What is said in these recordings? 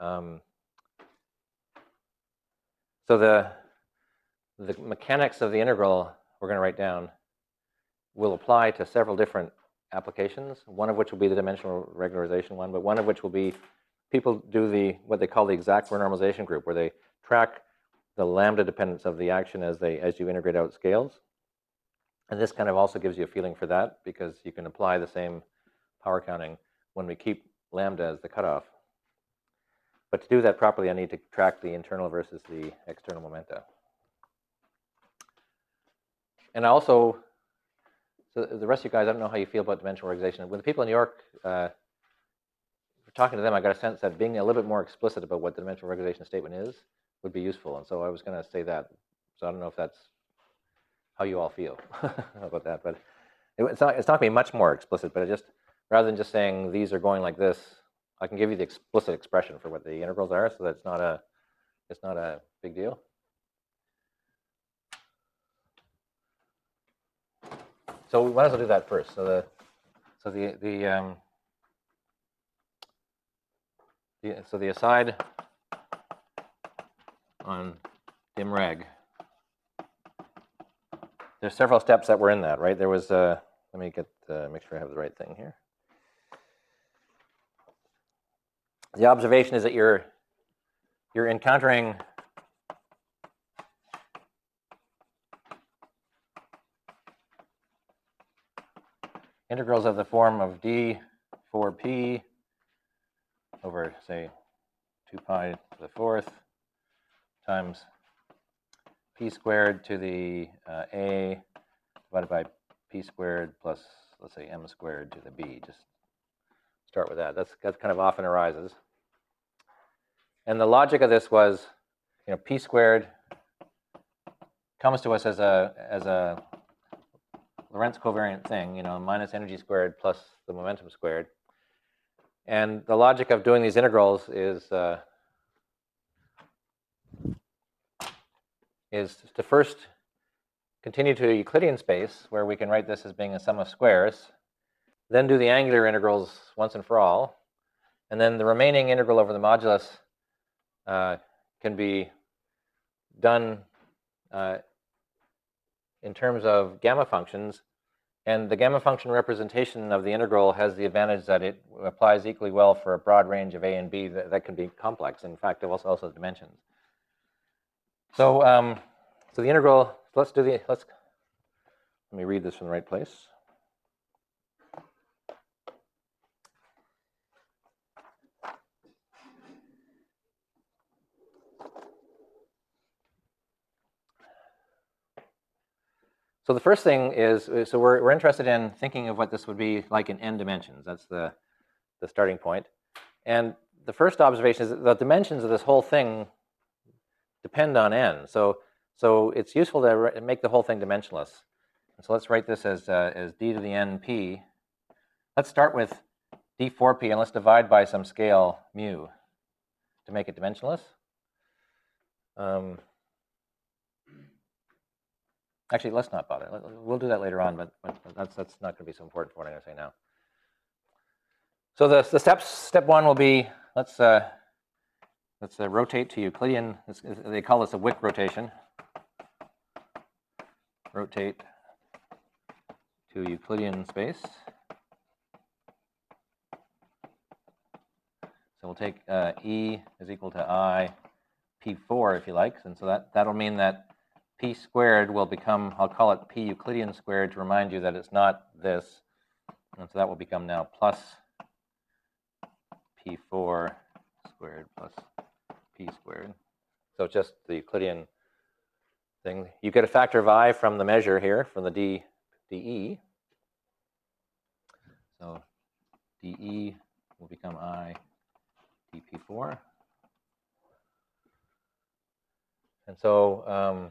So the mechanics of the integral we're going to write down will apply to several different applications, one of which will be the dimensional regularization one, but one of which will be people do what they call the exact renormalization group, where they track the lambda dependence of the action as you integrate out scales. And this kind of also gives you a feeling for that, because you can apply the same power counting when we keep lambda as the cutoff. But to do that properly, I need to track the internal versus the external momenta. And also, so the rest of you guys, I don't know how you feel about dimensional regularization. With the people in New York, talking to them, I got a sense that being a little bit more explicit about what the dimensional regularization statement is would be useful. And so I was going to say that. So I don't know if that's how you all feel about that. But it's not going to be much more explicit, but rather than just saying these are going like this, I can give you the explicit expression for what the integrals are, so that it's not a big deal. So we might as well do that first. So the aside on dimreg, there's several steps that were in that, right? There was let me make sure I have the right thing here. The observation is that you're encountering integrals of the form of d4p over, say, 2 pi to the fourth times p squared to the a divided by p squared plus, let's say, m squared to the b. Just start with that. That's kind of often arises. And the logic of this was, p squared comes to us as a Lorentz covariant thing, minus energy squared plus the momentum squared. And the logic of doing these integrals is to first continue to a Euclidean space, where we can write this as being a sum of squares, then do the angular integrals once and for all, and then the remaining integral over the modulus can be done in terms of gamma functions. And the gamma function representation of the integral has the advantage that it applies equally well for a broad range of a and b that can be complex. In fact, it also has dimensions. So, so the integral. Let me read this from the right place. So the first thing is, so we're interested in thinking of what this would be like in n dimensions. That's the starting point. And the first observation is that the dimensions of this whole thing depend on n. So it's useful to make the whole thing dimensionless. And so let's write this as d to the np. Let's start with d4p, and let's divide by some scale mu to make it dimensionless. Actually, let's not bother. We'll do that later on, but that's not going to be so important for what I'm going to say now. So the step one will be, let's rotate to Euclidean. They call this a Wick rotation. Rotate to Euclidean space. So we'll take E is equal to I P4, if you like. And so that'll mean that P squared will become, I'll call it P Euclidean squared to remind you that it's not this. And so that will become now plus P4 squared plus P squared. So it's just the Euclidean thing. You get a factor of I from the measure here, from the dE. So dE will become I dP4. And so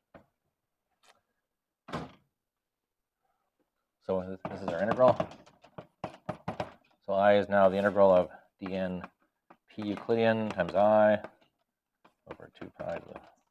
so this is our integral. So I is now the integral of dn p Euclidean times I over 2 pi.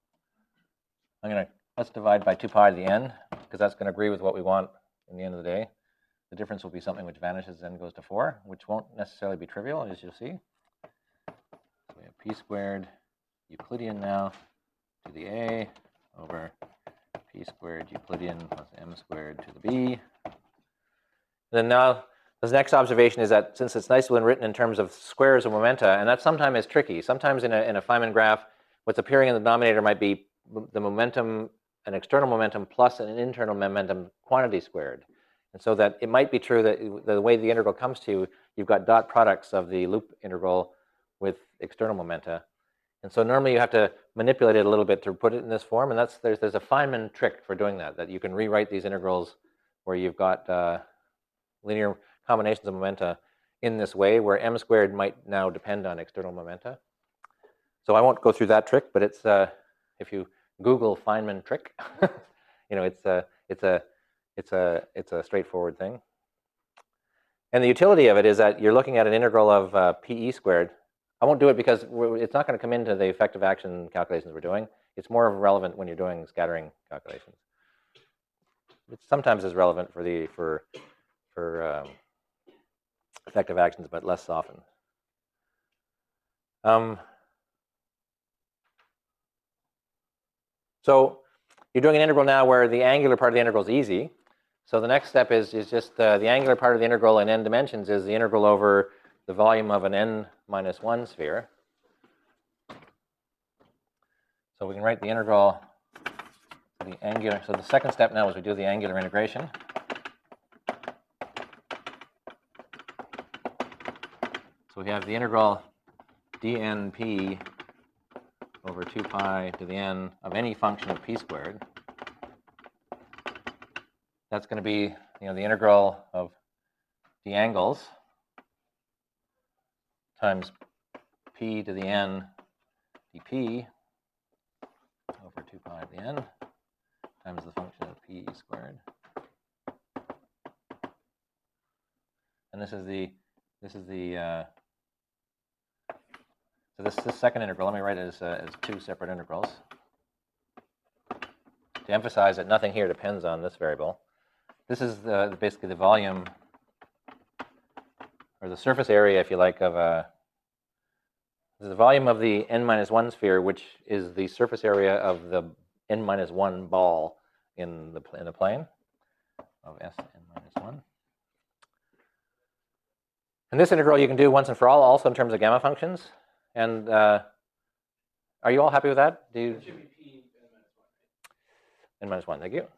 Let's divide by 2 pi to the n, because that's going to agree with what we want in the end of the day. The difference will be something which vanishes as n goes to 4, which won't necessarily be trivial, as you'll see. So we have p squared Euclidean now to the a over p squared Euclidean plus m squared to the b. Then now, the next observation is that since it's nicely written in terms of squares of momenta, and that sometimes is tricky. Sometimes in a Feynman graph, what's appearing in the denominator might be the momentum, an external momentum plus an internal momentum quantity squared. And so that it might be true that the way the integral comes to you, you've got dot products of the loop integral with external momenta. And so normally you have to manipulate it a little bit to put it in this form. And there's a Feynman trick for doing that you can rewrite these integrals where you've got linear combinations of momenta in this way, where m squared might now depend on external momenta. So I won't go through that trick, but it's if you Google Feynman trick, it's a straightforward thing. And the utility of it is that you're looking at an integral of PE squared. I won't do it because it's not going to come into the effective action calculations we're doing. It's more relevant when you're doing scattering calculations. It sometimes is relevant for effective actions, but less often. So you're doing an integral now where the angular part of the integral is easy. So the next step is just the angular part of the integral in n dimensions is the integral over the volume of an n-1 sphere. So we can write the integral for the angular. So the second step now is we do the angular integration. So we have the integral dnp over 2 pi to the n of any function of p squared. That's going to be the integral of the angles times p to the n dp over 2 pi to the n times the function of p squared. And this is this second integral. Let me write it as two separate integrals to emphasize that nothing here depends on this variable. This is basically the volume, or the surface area, if you like, of the volume of the n-1 sphere, which is the surface area of the n-1 ball in the plane of Sn-1. And this integral you can do once and for all, also in terms of gamma functions. And are you all happy with that? It should be p n-1, right? n-1, thank you.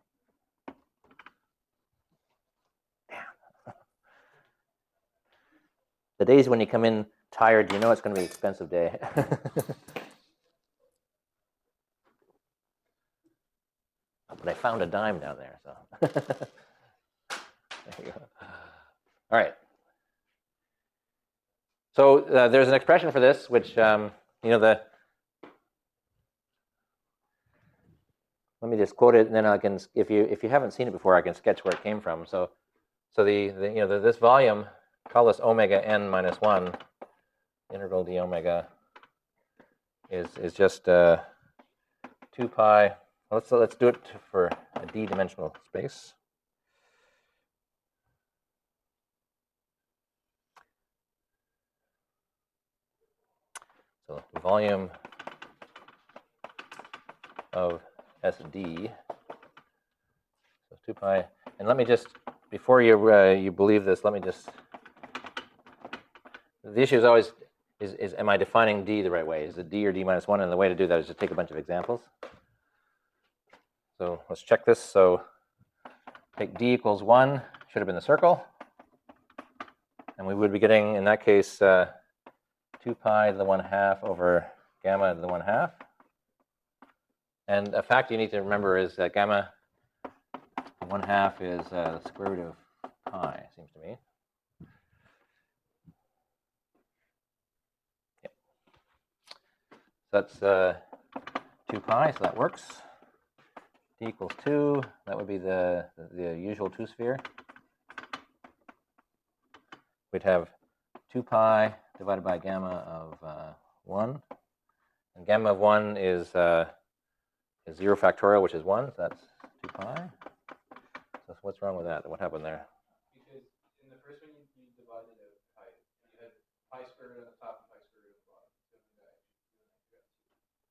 The days when you come in tired, you know it's going to be an expensive day. But I found a dime down there, so. There you go. All right. So there's an expression for this, which let me just quote it, and then I can, if you haven't seen it before, I can sketch where it came from. So this volume, call this omega n-1, integral d omega, is just 2 pi. Let's do it for a d-dimensional space. So the volume of SD, so 2 pi. And let me just, before you believe this, let me just, the issue is always, is am I defining D the right way? Is it D or d-1? And the way to do that is just take a bunch of examples. So let's check this. So take D equals 1, should have been the circle. And we would be getting, in that case, 2 pi to the 1/2 over gamma to the 1/2. And a fact you need to remember is that gamma 1/2 is the square root of pi, it seems to me. Yep. So that's 2 pi, so that works. D equals 2, that would be the usual 2 sphere. We'd have 2 pi divided by gamma of 1. And gamma of 1 is 0 factorial, which is 1, so that's 2 pi. So what's wrong with that? What happened there? Because in the first one, you divided it by pi. You had pi square root on the top and pi square root on the bottom.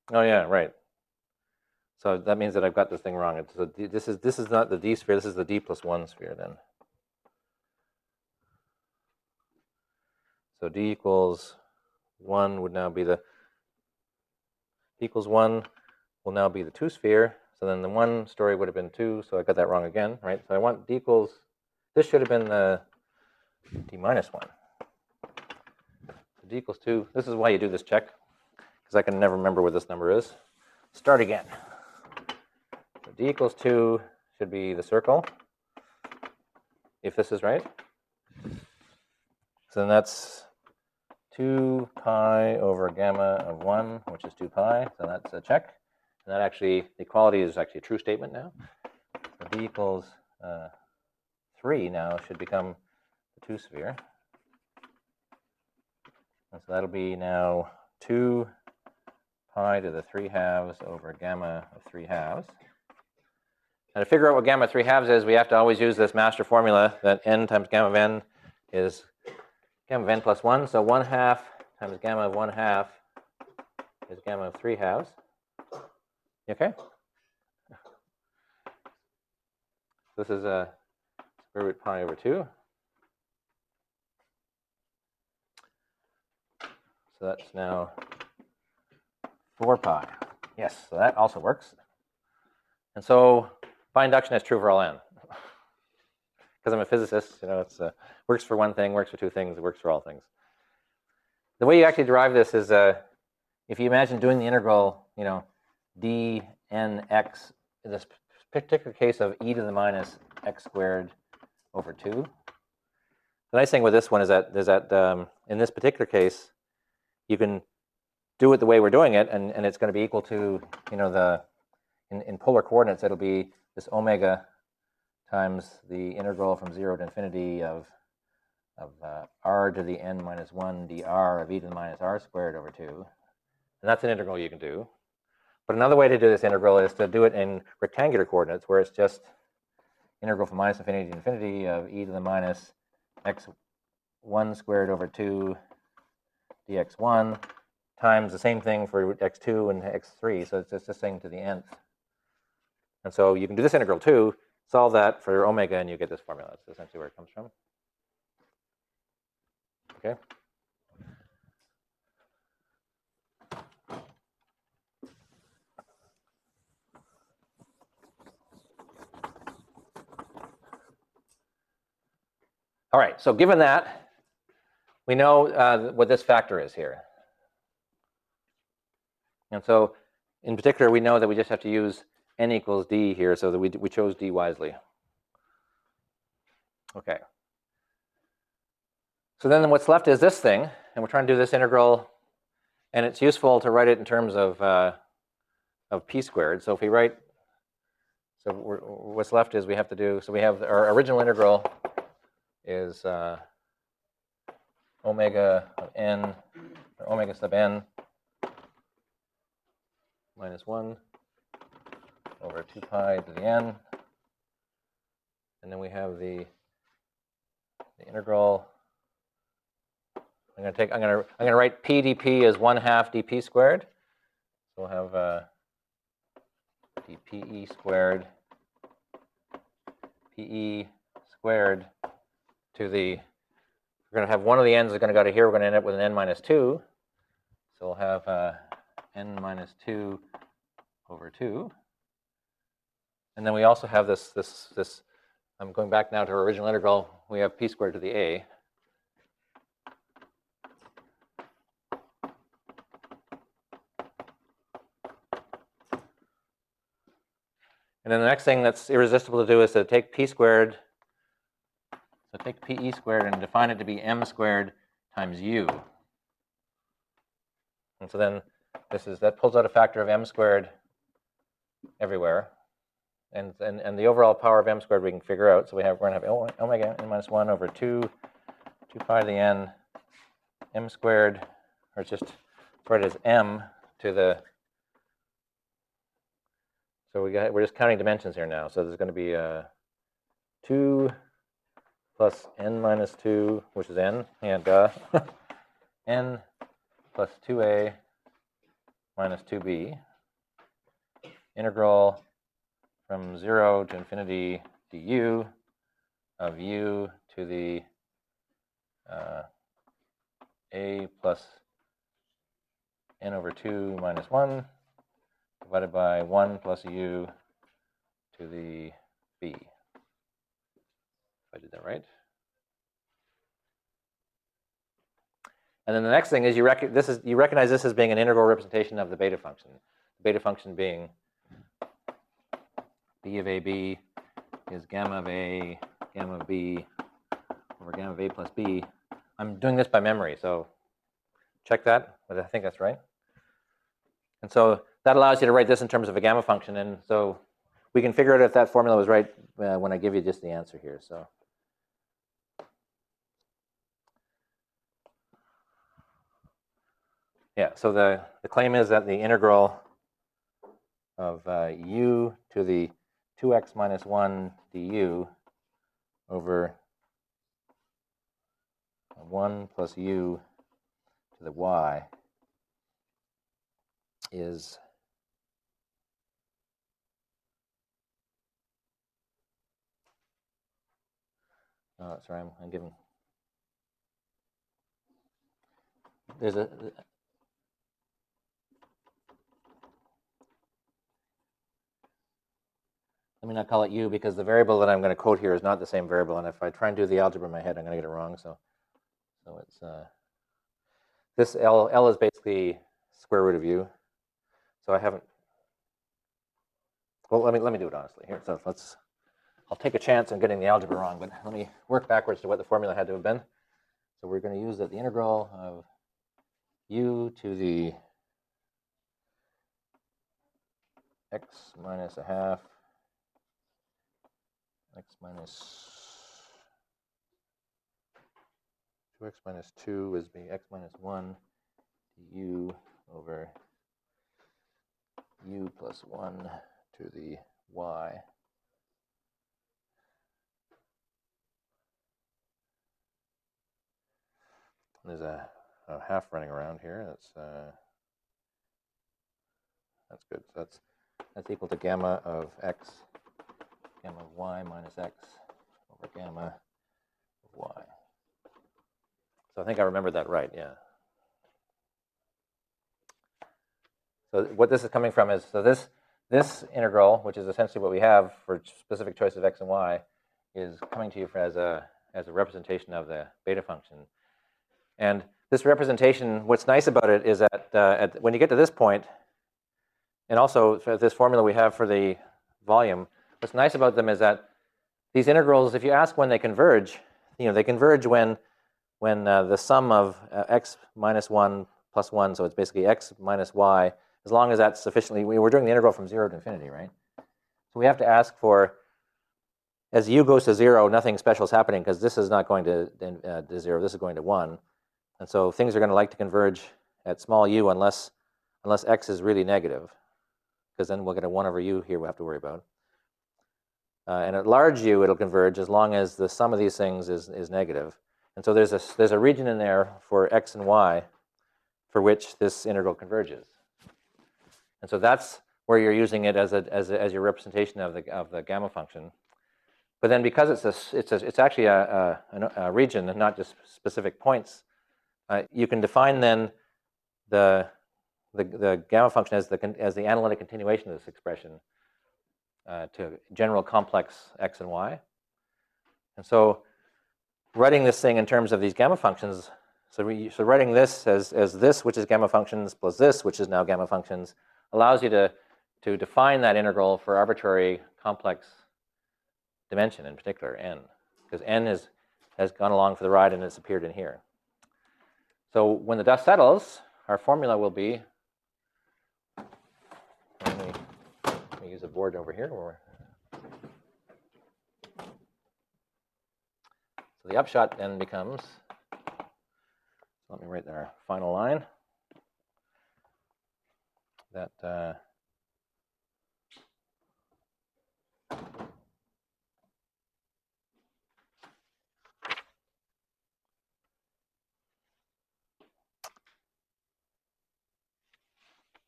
Oh yeah, right. So that means that I've got this thing wrong. It's this is not the D sphere. This is the D plus 1 sphere then. So D equals 1 would now be the D equals 1 will now be the 2 sphere. So then the 1 story would have been 2. So I got that wrong again, right? So I want D equals. This should have been the D minus 1. So D equals 2. This is why you do this check, because I can never remember what this number is. Start again. So D equals 2 should be the circle, if this is right. So then that's 2 pi over gamma of 1, which is 2 pi. So that's a check. And that actually, the equality is actually a true statement now. So D equals 3 now should become the 2 sphere. And so that'll be now 2 pi to the 3 halves over gamma of 3 halves. And to figure out what gamma of 3 halves is, we have to always use this master formula that n times gamma of n is gamma of n plus 1. So 1 half times gamma of 1 half is gamma of 3 halves. Okay? This is a square root pi over 2. So that's now 4 pi. Yes, so that also works. And so by induction, it's true for all n. Because I'm a physicist, you know, it's works for one thing, works for two things, it works for all things. The way you actually derive this is if you imagine doing the integral, you know, dnx, in this particular case of e to the minus x squared over 2. The nice thing with this one is that in this particular case, you can do it the way we're doing it, and it's going to be equal to, you know, in polar coordinates, it'll be this omega times the integral from 0 to infinity of r to the n minus 1 dr of e to the minus r squared over 2. And that's an integral you can do. But another way to do this integral is to do it in rectangular coordinates, where it's just integral from minus infinity to infinity of e to the minus x1 squared over 2 dx1 times the same thing for x2 and x3. So it's just this thing to the nth. And so you can do this integral too, solve that for omega, and you get this formula. That's essentially where it comes from. Okay. All right, so given that, we know what this factor is here. And so in particular, we know that we just have to use n equals d here, so that we chose d wisely. Okay. So then what's left is this thing, and we're trying to do this integral, and it's useful to write it in terms of p squared. So if we write, so what's left is we have to do, so we have our original integral is omega of n, or omega sub n minus 1 over 2 pi to the n. And then we have the integral. I'm going to write p dp as 1/2 dp squared. So we'll have dpe squared, pe squared to the, we're going to have one of the n's is going to go to here. We're going to end up with an n minus 2. So we'll have n minus 2 over 2. And then we also have this, I'm going back now to our original integral. We have p squared to the a. And then the next thing that's irresistible to do is to take p squared, so take pe squared and define it to be m squared times u. And so then that pulls out a factor of m squared everywhere. And the overall power of m squared we can figure out. So we're going to have omega n minus 1 over 2 pi to the n m squared, or it's just write it as m to the, so we're just counting dimensions here now. So there's going to be 2 plus n minus 2, which is n, and n plus 2a minus 2b, integral from 0 to infinity du of u to the a plus n over 2 minus 1 divided by 1 plus u to the b. If I did that right. And then the next thing is you recognize this as being an integral representation of the beta function. The beta function being b of ab is gamma of a, gamma of b over gamma of a plus b. I'm doing this by memory, so check that, but I think that's right. And so that allows you to write this in terms of a gamma function, and so we can figure out if that formula was right when I give you just the answer here. So yeah, so the claim is that the integral of u to the 2x minus 1 du over 1 plus u to the y is sorry, I'm giving, there's a, let me not call it u because the variable that I'm going to quote here is not the same variable, and if I try and do the algebra in my head, I'm going to get it wrong. So it's this L is basically square root of u. So I haven't. Well, let me do it honestly here. So I'll take a chance on getting the algebra wrong, but let me work backwards to what the formula had to have been. So we're going to use that the integral of u to the x minus a half, x minus 2x minus 2 is being x minus 1 u over u plus 1 to the y. There's a half running around here. That's good. So that's equal to gamma of x, gamma of y minus x over gamma of y. So I think I remembered that right, yeah. So what this is coming from is, so this integral, which is essentially what we have for specific choice of x and y, is coming to you as a representation of the beta function. And this representation, what's nice about it is that when you get to this point, and also for this formula we have for the volume, what's nice about them is that these integrals, if you ask when they converge, they converge when the sum of x minus 1 plus 1, so it's basically x minus y, as long as that's sufficiently, we're doing the integral from 0 to infinity, right? So we have to ask for, as u goes to 0, nothing special is happening because this is not going to 0, this is going to 1. And so things are going to like to converge at small u unless x is really negative, because then we'll get a 1 over u here we have to worry about. And at large u, it'll converge as long as the sum of these things is negative. And so there's a region in there for x and y for which this integral converges. And so that's where you're using it as your representation of the gamma function. But then because it's actually a region and not just specific points, you can define then the gamma function as the analytic continuation of this expression to general complex x and y. And so writing this thing in terms of these gamma functions, so writing this as this, which is gamma functions, plus this, which is now gamma functions, allows you to define that integral for arbitrary complex dimension, in particular n, because n has gone along for the ride and it's appeared in here. So when the dust settles, our formula will be, let me use a board over here. So the upshot then becomes, let me write our final line, that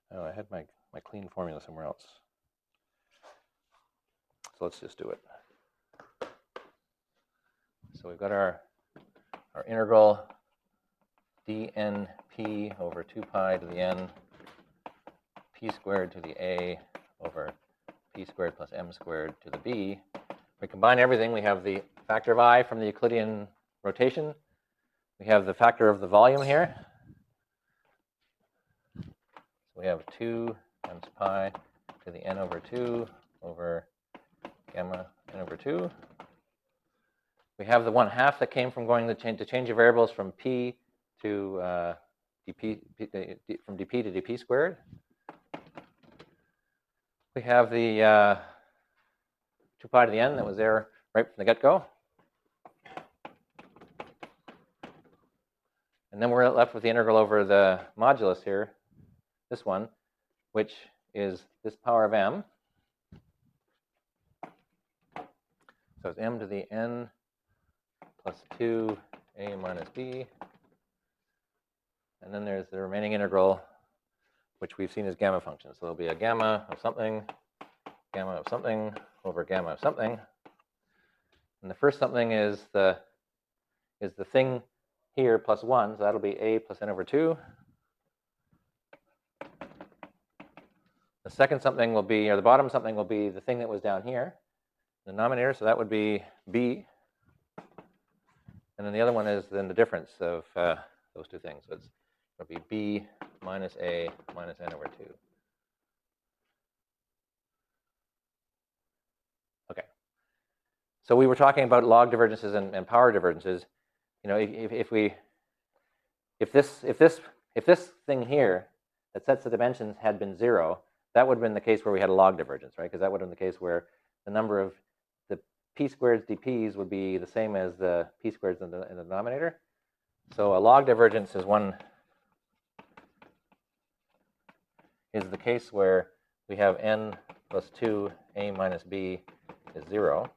Oh, I had my clean formula somewhere else. So let's just do it. So we've got our integral dnp over 2 pi to the n p squared to the a over p squared plus m squared to the b. We combine everything. We have the factor of I from the Euclidean rotation. We have the factor of the volume here. So we have 2 times pi to the n over 2 over gamma n over 2. We have the 1/2 that came from going to change of variables from p to dp, from dp to dp squared. We have the 2 pi to the n that was there right from the get-go. And then we're left with the integral over the modulus here, this one, which is this power of m. So it's m to the n plus 2a minus b. And then there's the remaining integral, which we've seen as gamma function. So there'll be a gamma of something over gamma of something. And the first something is the thing here plus 1, so that'll be a plus n over 2. The second something will be, or the bottom something will be the thing that was down here, the denominator, so that would be b. And then the other one is then the difference of those two things. So it'll be b minus a minus n over 2. Okay. So we were talking about log divergences and power divergences. You know, if this thing here that sets the dimensions had been 0, that would have been the case where we had a log divergence, right? Because that would have been the case where the number of the p squareds dp's would be the same as the p squareds in the denominator. So a log divergence is the case where we have n plus 2a minus b is 0.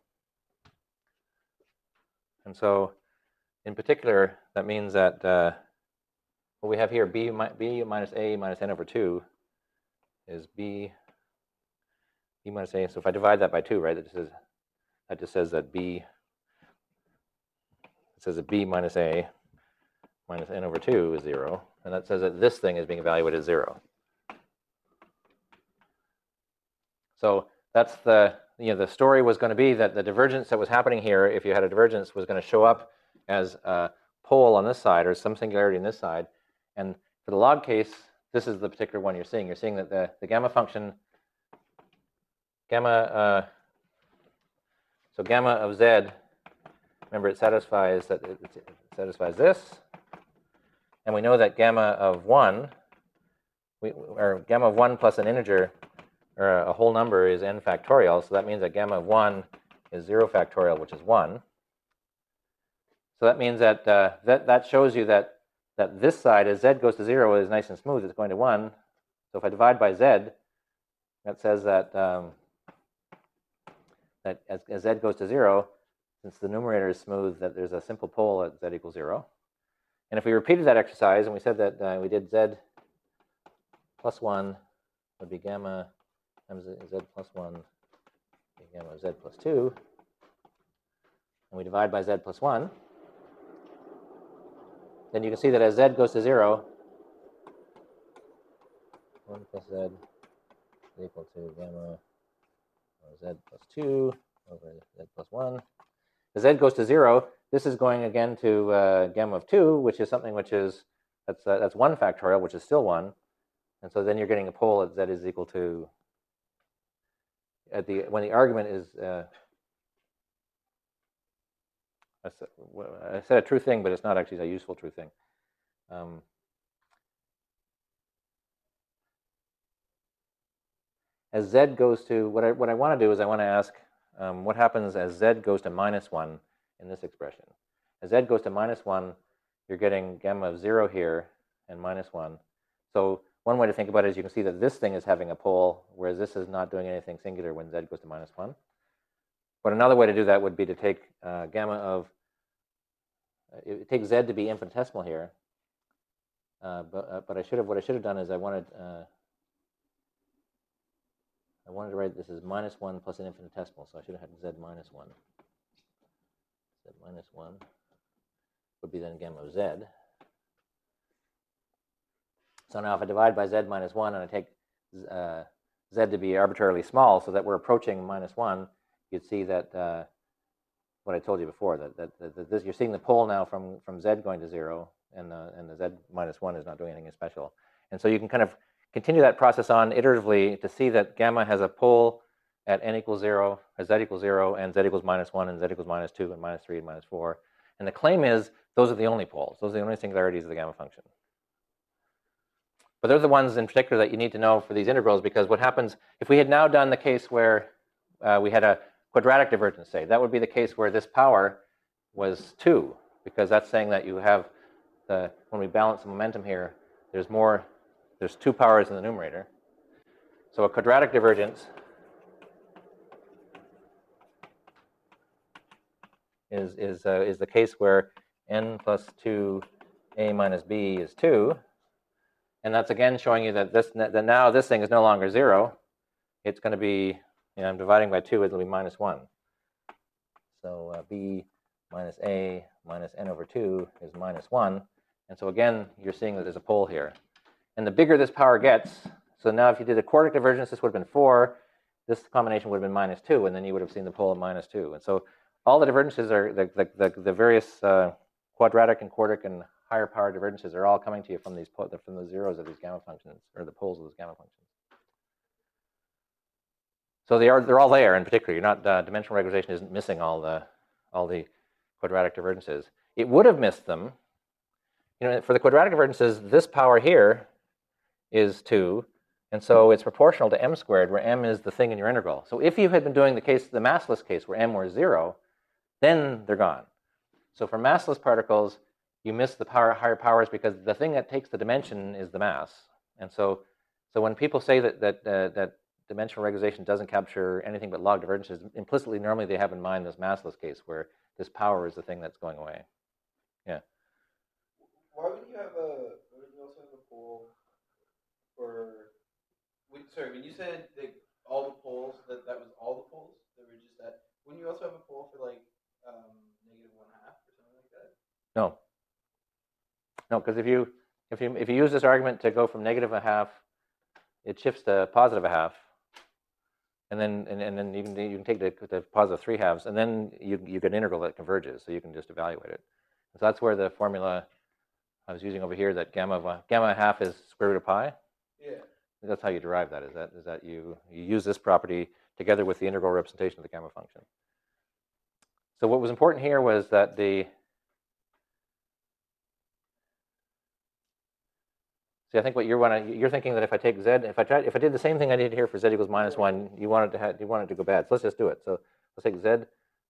And so in particular, that means that what we have here, b minus a minus n over 2 is b minus a. So if I divide that by 2, right, that just says that b minus a minus n over 2 is 0. And that says that this thing is being evaluated as 0. So that's the story was going to be that the divergence that was happening here, if you had a divergence, was going to show up as a pole on this side or some singularity on this side. And for the log case, this is the particular one you're seeing. You're seeing that the gamma function, so gamma of z, remember it satisfies this. And we know that gamma of 1, or gamma of 1 plus an integer, or a whole number, is n factorial. So that means that gamma of 1 is 0 factorial, which is 1. So that means that that shows you that this side, as z goes to 0, is nice and smooth. It's going to 1. So if I divide by z, that says that that as z goes to 0, since the numerator is smooth, that there's a simple pole at z equals 0. And if we repeated that exercise and we said that we did z plus 1 would be gamma times z plus 1 gamma of z plus 2, and we divide by z plus 1, then you can see that as z goes to 0, 1 plus z is equal to gamma of z plus 2 over z plus 1. As z goes to 0, this is going again to gamma of 2, which is something which is, that's 1 factorial, which is still 1. And so then you're getting a pole at z is equal to, when the argument is, I said a true thing, but it's not actually a useful true thing. As z goes to, what I want to do is I want to ask what happens as z goes to minus 1 in this expression. As z goes to minus 1, you're getting gamma of 0 here and minus 1. So one way to think about it is you can see that this thing is having a pole, whereas this is not doing anything singular when z goes to minus 1. But another way to do that would be to take gamma of, take z to be infinitesimal here. But what I should have done is I wanted I wanted to write this as -1 plus an infinitesimal, so I should have had z minus 1. Z minus 1 would be then gamma of z. So now if I divide by z minus 1 and I take z to be arbitrarily small so that we're approaching -1, you'd see that what I told you before, that this, you're seeing the pole now from z going to 0, and the z minus 1 is not doing anything special. And so you can kind of continue that process on iteratively to see that gamma has a pole at n equals 0, as z equals 0, and z equals -1, and z equals -2, and -3, and -4. And the claim is those are the only poles. Those are the only singularities of the gamma function. But they're the ones in particular that you need to know for these integrals, because what happens if we had now done the case where we had a quadratic divergence, say, that would be the case where this power was 2, because that's saying that you have when we balance the momentum here, there's 2 powers in the numerator. So a quadratic divergence is the case where n plus 2a minus b is 2. And that's again showing you that that now this thing is no longer 0. It's going to be, I'm dividing by 2, it'll be -1. So b minus a minus n over 2 is -1. And so again, you're seeing that there's a pole here. And the bigger this power gets, so now if you did a quartic divergence, this would have been 4. This combination would have been -2, and then you would have seen the pole at -2. And so all the divergences are, the various quadratic and quartic and higher power divergences are all coming to you from the zeros of these gamma functions, or the poles of these gamma functions. So they're all there in particular. You're not dimensional regularization isn't missing all the quadratic divergences. It would have missed them. For the quadratic divergences, this power here is 2, and so it's proportional to m squared, where m is the thing in your integral. So if you had been doing the massless case, where m were 0, then they're gone. So for massless particles, you miss the higher powers because the thing that takes the dimension is the mass. And so when people say that dimensional regularization doesn't capture anything but log divergences, implicitly, normally they have in mind this massless case where this power is the thing that's going away. Yeah. Why would you also have a pole for? When you said all the poles, that was all the poles that were just that. Wouldn't you also have a pole for -1/2 or something like that? No. No, because if you use this argument to go from -1/2, it shifts to +1/2, and then you can take the +3/2, and then you get an integral that converges, so you can just evaluate it. So that's where the formula I was using over here, that gamma half is square root of pi. Yeah. That's how you derive that. Is that you use this property together with the integral representation of the gamma function. So what was important here was that See, I think what you're thinking that if I take z, if I did the same thing I did here for z equals -1, you want it to go bad. So let's just do it. So let's take z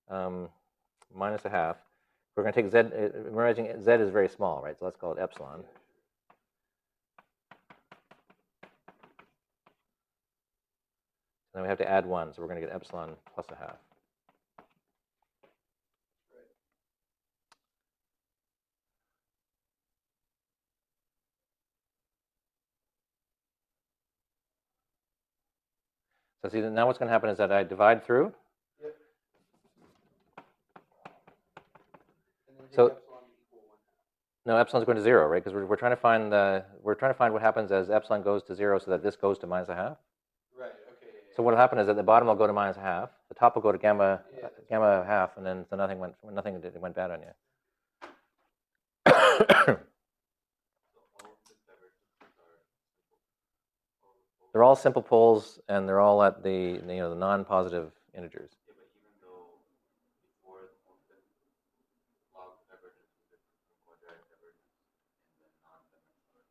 -1/2. We're going to take z. We're imagining z is very small, right? So let's call it epsilon. And then we have to add 1, so we're going to get epsilon +1/2. So see, now what's going to happen is that I divide through. Yep. So no, epsilon's going to 0, right? Because we're trying to find what happens as epsilon goes to 0, so that this goes to -1/2. Right. Okay. So what will happen is that the bottom will go to -1/2, the top will go to gamma half, and then so nothing went bad on you. They're all simple poles, and they're all at the the non-positive integers. Yeah, but even though before log divergence was different from quadratic divergence in the non-dimensional.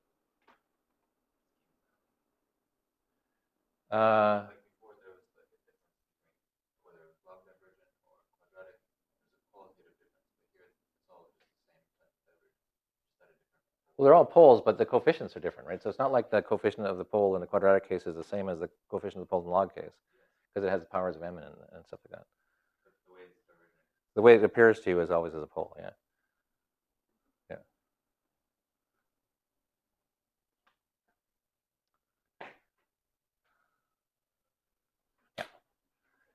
Like before, there was like a difference between whether it was log divergent or quadratic. There's a qualitative difference, but here it's all just the same type of divergence, just at a different. Well, they're all poles, but the coefficients are different, right? So it's not like the coefficient of the pole in the quadratic case is the same as the coefficient of the pole in the log case, because it has the powers of m and stuff like that. But the way it appears to you is always as a pole, yeah. Yeah.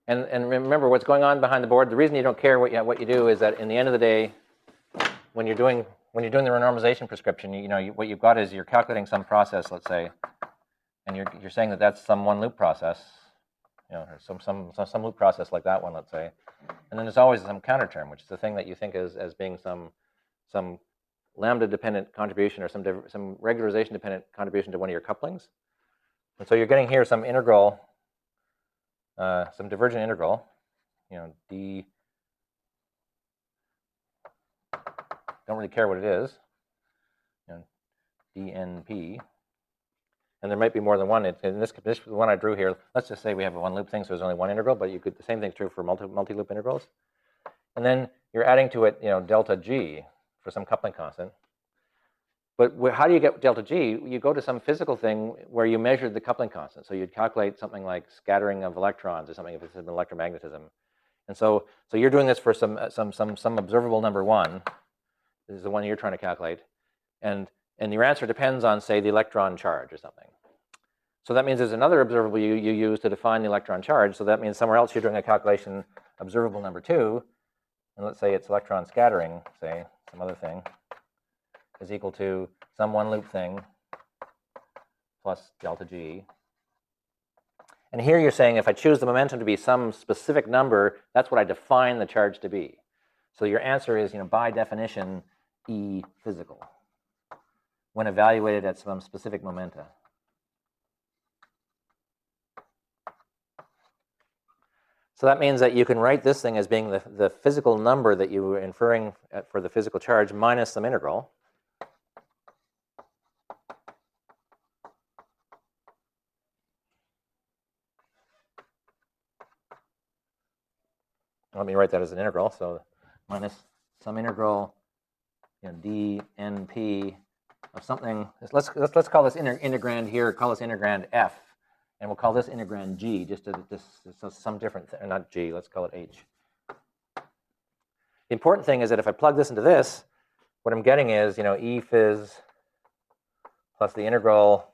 And remember, what's going on behind the board, the reason you don't care what you do is that in the end of the day, when you're doing the renormalization prescription, what you've got is you're calculating some process, let's say, and you're saying that that's some one loop process, or some loop process like that one, let's say. And then there's always some counter term, which is the thing that you think as being some lambda dependent contribution or some regularization dependent contribution to one of your couplings. And so you're getting here some integral, some divergent integral, d. Don't really care what it is, dnp. And there might be more than one. In this one I drew here, let's just say we have a one loop thing, so there's only one integral, but the same thing's true for multi-loop integrals. And then you're adding to it, delta g for some coupling constant. But how do you get delta g? You go to some physical thing where you measure the coupling constant. So you'd calculate something like scattering of electrons or something if it's an electromagnetism. And so you're doing this for some observable number one. This is the one you're trying to calculate. And your answer depends on, say, the electron charge or something. So that means there's another observable you use to define the electron charge. So that means somewhere else you're doing a calculation, observable number two. And let's say it's electron scattering, say, some other thing, is equal to some one loop thing plus delta g. And here you're saying if I choose the momentum to be some specific number, that's what I define the charge to be. So your answer is, by definition, E physical when evaluated at some specific momenta. So that means that you can write this thing as being the physical number that you were inferring for the physical charge minus some integral. Let me write that as an integral. So minus some integral, dnp of something. Let's call this integrand here. Call this integrand f, and we'll call this integrand g. Just so some different thing, not g. Let's call it h. The important thing is that if I plug this into this, what I'm getting is e phys plus the integral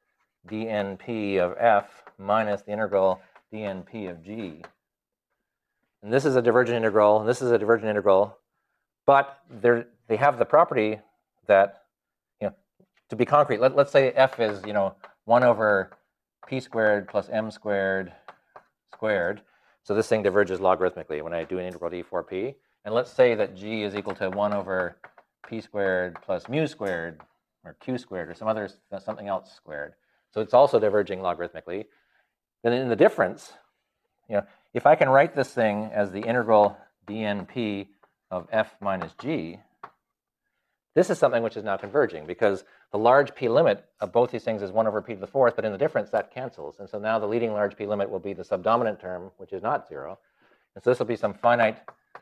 dnp of f minus the integral dnp of g. And this is a divergent integral, and this is a divergent integral, but they have the property that, to be concrete, let's say f is, 1 over p squared plus m squared squared. So this thing diverges logarithmically when I do an integral d4p. And let's say that g is equal to 1 over p squared plus mu squared, or q squared, or something else squared. So it's also diverging logarithmically. Then in the difference, if I can write this thing as the integral dnp of f minus g, this is something which is now converging because the large p limit of both these things is 1 over p to the fourth, but in the difference that cancels. And so now the leading large p limit will be the subdominant term, which is not 0. And so this will be some finite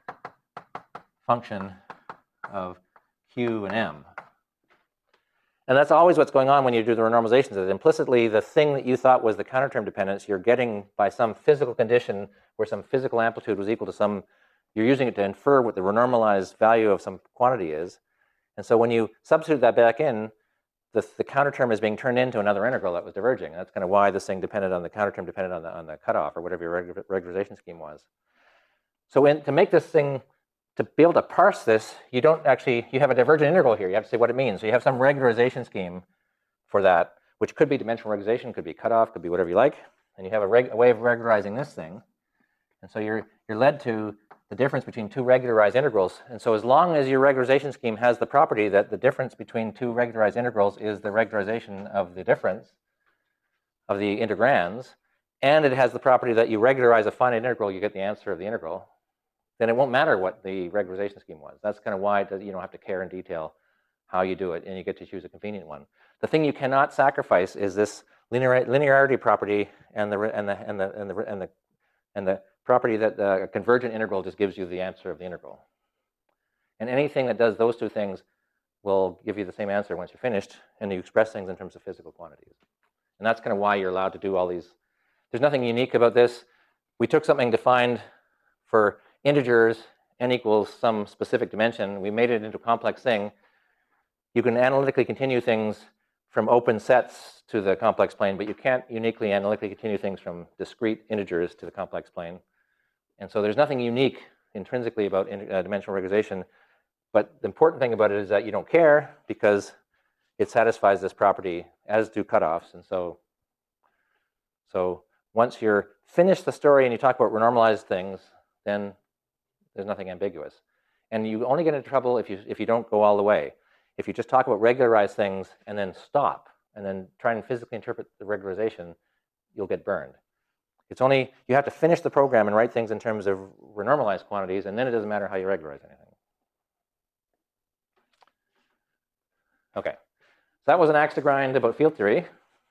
function of q and m. And that's always what's going on when you do the renormalizations. That implicitly, the thing that you thought was the counterterm dependence, you're getting by some physical condition where some physical amplitude was equal to some, you're using it to infer what the renormalized value of some quantity is. And so when you substitute that back in, the counterterm is being turned into another integral that was diverging. And that's kind of why this thing depended on the counterterm depended on the cutoff or whatever your regularization scheme was. So to make this thing, to be able to parse this, you have a divergent integral here. You have to say what it means. So you have some regularization scheme for that, which could be dimensional regularization, could be cutoff, could be whatever you like. And you have a way of regularizing this thing. And so you're led to the difference between two regularized integrals. And so as long as your regularization scheme has the property that the difference between two regularized integrals is the regularization of the difference of the integrands, and it has the property that you regularize a finite integral, you get the answer of the integral, then it won't matter what the regularization scheme was. That's kind of why you don't have to care in detail how you do it, and you get to choose a convenient one. The thing you cannot sacrifice is this linearity property and the property that the convergent integral just gives you the answer of the integral. And anything that does those two things will give you the same answer once you're finished, and you express things in terms of physical quantities. And that's kind of why you're allowed to do all these. There's nothing unique about this. We took something defined for integers, n equals some specific dimension. We made it into a complex thing. You can analytically continue things from open sets to the complex plane, but you can't uniquely analytically continue things from discrete integers to the complex plane. And so there's nothing unique intrinsically about dimensional regularization, but the important thing about it is that you don't care because it satisfies this property, as do cutoffs. And so once you're finished the story and you talk about renormalized things, then there's nothing ambiguous. And you only get into trouble if you don't go all the way. If you just talk about regularized things and then stop and then try and physically interpret the regularization, you'll get burned. It's only, you have to finish the program and write things in terms of renormalized quantities, and then it doesn't matter how you regularize anything. Okay, so that was an axe to grind about field theory.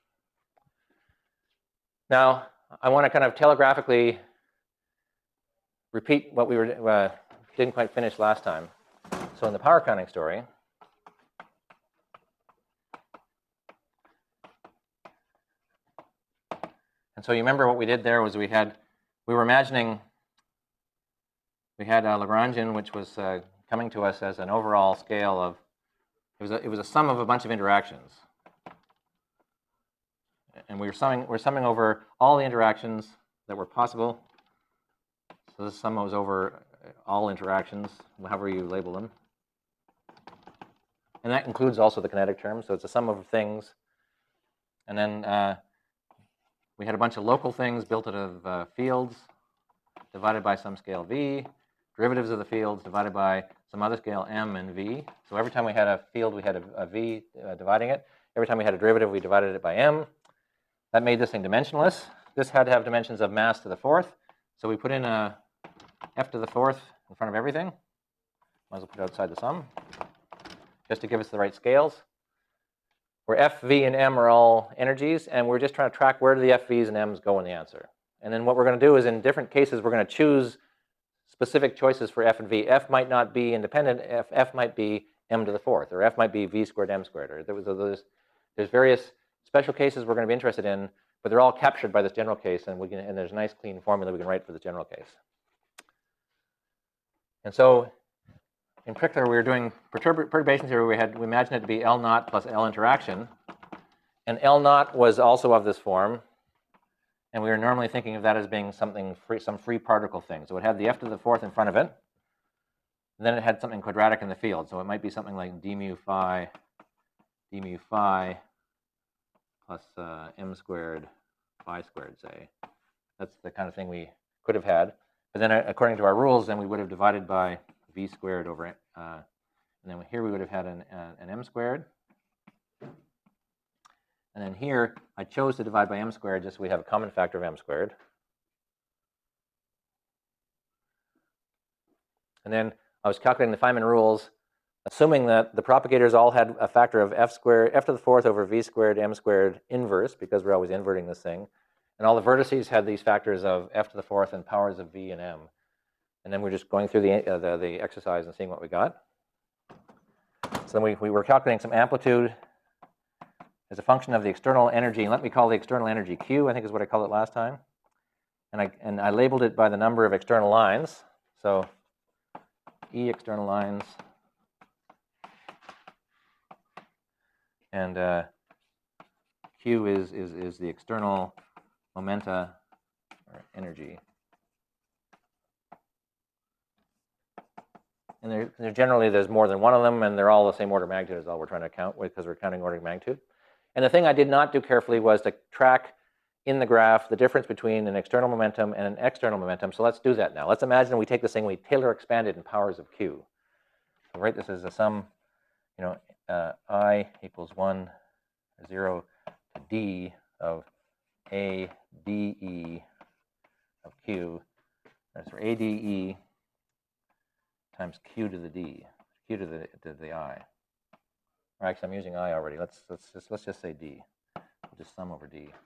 Now, I want to kind of telegraphically repeat what we didn't quite finish last time. So in the power counting story, and so you remember what we did there was we were imagining we had a Lagrangian, which was coming to us as an overall scale of, it was a sum of a bunch of interactions. And we're summing over all the interactions that were possible. So this sum was over all interactions, however you label them. And that includes also the kinetic terms, so it's a sum of things. And then we had a bunch of local things built out of fields divided by some scale v, derivatives of the fields divided by some other scale m and v. So every time we had a field, we had a v dividing it. Every time we had a derivative, we divided it by m. That made this thing dimensionless. This had to have dimensions of mass to the fourth. So we put in a f to the fourth in front of everything. Might as well put it outside the sum, just to give us the right scales. Where f, v, and m are all energies, and we're just trying to track where do the f, v's, and m's go in the answer. And then what we're going to do is, in different cases, we're going to choose specific choices for f and v. F might not be independent. F might be m to the fourth, or f might be v squared m squared. Or there's various special cases we're going to be interested in, but they're all captured by this general case, and there's a nice clean formula we can write for this general case. And so, in particular, we were doing perturbation theory. We imagined it to be L naught plus L interaction, and L naught was also of this form, and we were normally thinking of that as being something free, some free particle thing. So it had the f to the fourth in front of it, and then it had something quadratic in the field. So it might be something like d mu phi plus m squared phi squared, say. That's the kind of thing we could have had. But then according to our rules, then we would have divided by v squared over, and then here we would have had an m squared. And then here, I chose to divide by m squared just so we have a common factor of m squared. And then I was calculating the Feynman rules, assuming that the propagators all had a factor of f to the fourth over v squared m squared inverse, because we're always inverting this thing. And all the vertices had these factors of f to the fourth and powers of v and m. And then we're just going through the exercise and seeing what we got. So then we were calculating some amplitude as a function of the external energy. And let me call the external energy Q, I think is what I called it last time. And I labeled it by the number of external lines. So E external lines. And Q is the external momenta or energy. And generally there's more than one of them, and they're all the same order of magnitude is all we're trying to count with, because we're counting order of magnitude. And the thing I did not do carefully was to track in the graph the difference between an external momentum and an external momentum. So let's do that now. Let's imagine we take this thing, we Taylor expand it in powers of Q. So write this as a sum, I equals 1, 0 to D of A dE of Q. That's for AdE times Q to the D, Q to the I. Or actually, I'm using I already. Let's just say D. We'll just sum over D.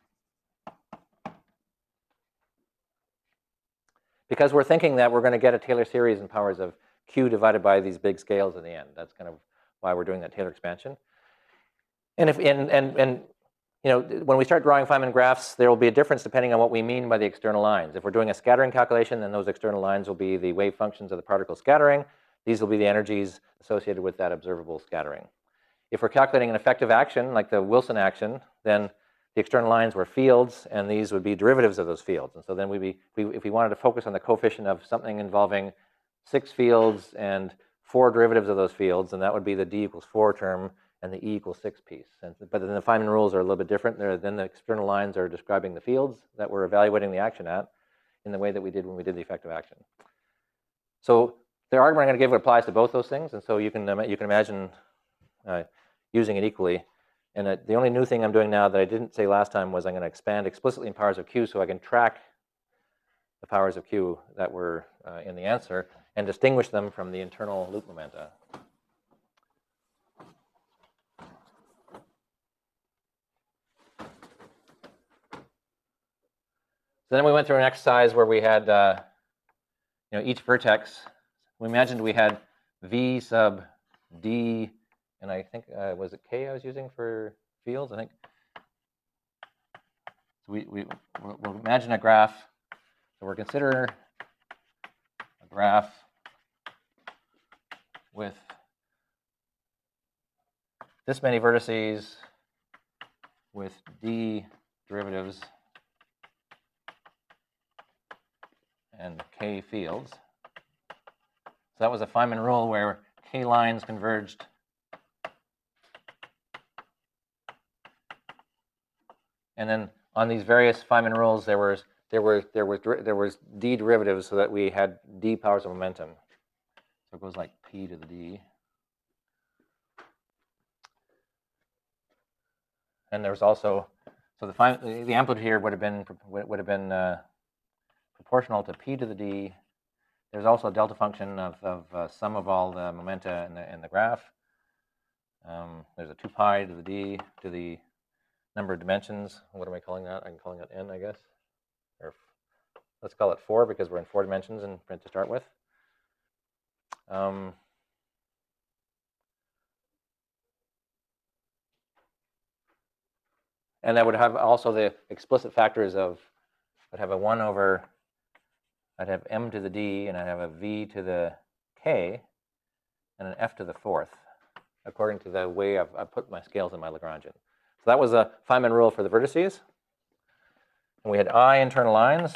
Because we're thinking that we're going to get a Taylor series in powers of Q divided by these big scales in the end. That's kind of why we're doing that Taylor expansion. And when we start drawing Feynman graphs, there will be a difference depending on what we mean by the external lines. If we're doing a scattering calculation, then those external lines will be the wave functions of the particle scattering. These will be the energies associated with that observable scattering. If we're calculating an effective action, like the Wilson action, then the external lines were fields, and these would be derivatives of those fields. And so then if we wanted to focus on the coefficient of something involving 6 fields and 4 derivatives of those fields, and that would be the d equals 4 term and the e equals 6 piece. But then the Feynman rules are a little bit different. Then the external lines are describing the fields that we're evaluating the action at in the way that we did when we did the effective action. So the argument I'm going to give applies to both those things, and so you can imagine using it equally. And the only new thing I'm doing now that I didn't say last time was I'm going to expand explicitly in powers of q so I can track the powers of q that were in the answer and distinguish them from the internal loop momenta. So then we went through an exercise where we had each vertex. We imagined we had v sub d, and I think was it k I was using for fields? I think. So we'll imagine a graph. So we'll consider a graph with this many vertices with d derivatives and k fields. So that was a Feynman rule where k lines converged and then on these various Feynman rules there was d derivatives so that we had d powers of momentum. So it goes like p to the d. And there was also, so the amplitude here would have been proportional to p to the d. There's also a delta function of sum of all the momenta in the graph. There's a 2 pi to the d to the number of dimensions. What am I calling that? I'm calling it n, I guess. Or let's call it 4 because we're in 4 dimensions and print to start with. And that would have also the explicit factors of, I'd have a 1 over, I'd have m to the d, and I'd have a v to the k, and an f to the 4th, according to the way I've put my scales in my Lagrangian. So that was a Feynman rule for the vertices. And we had I internal lines.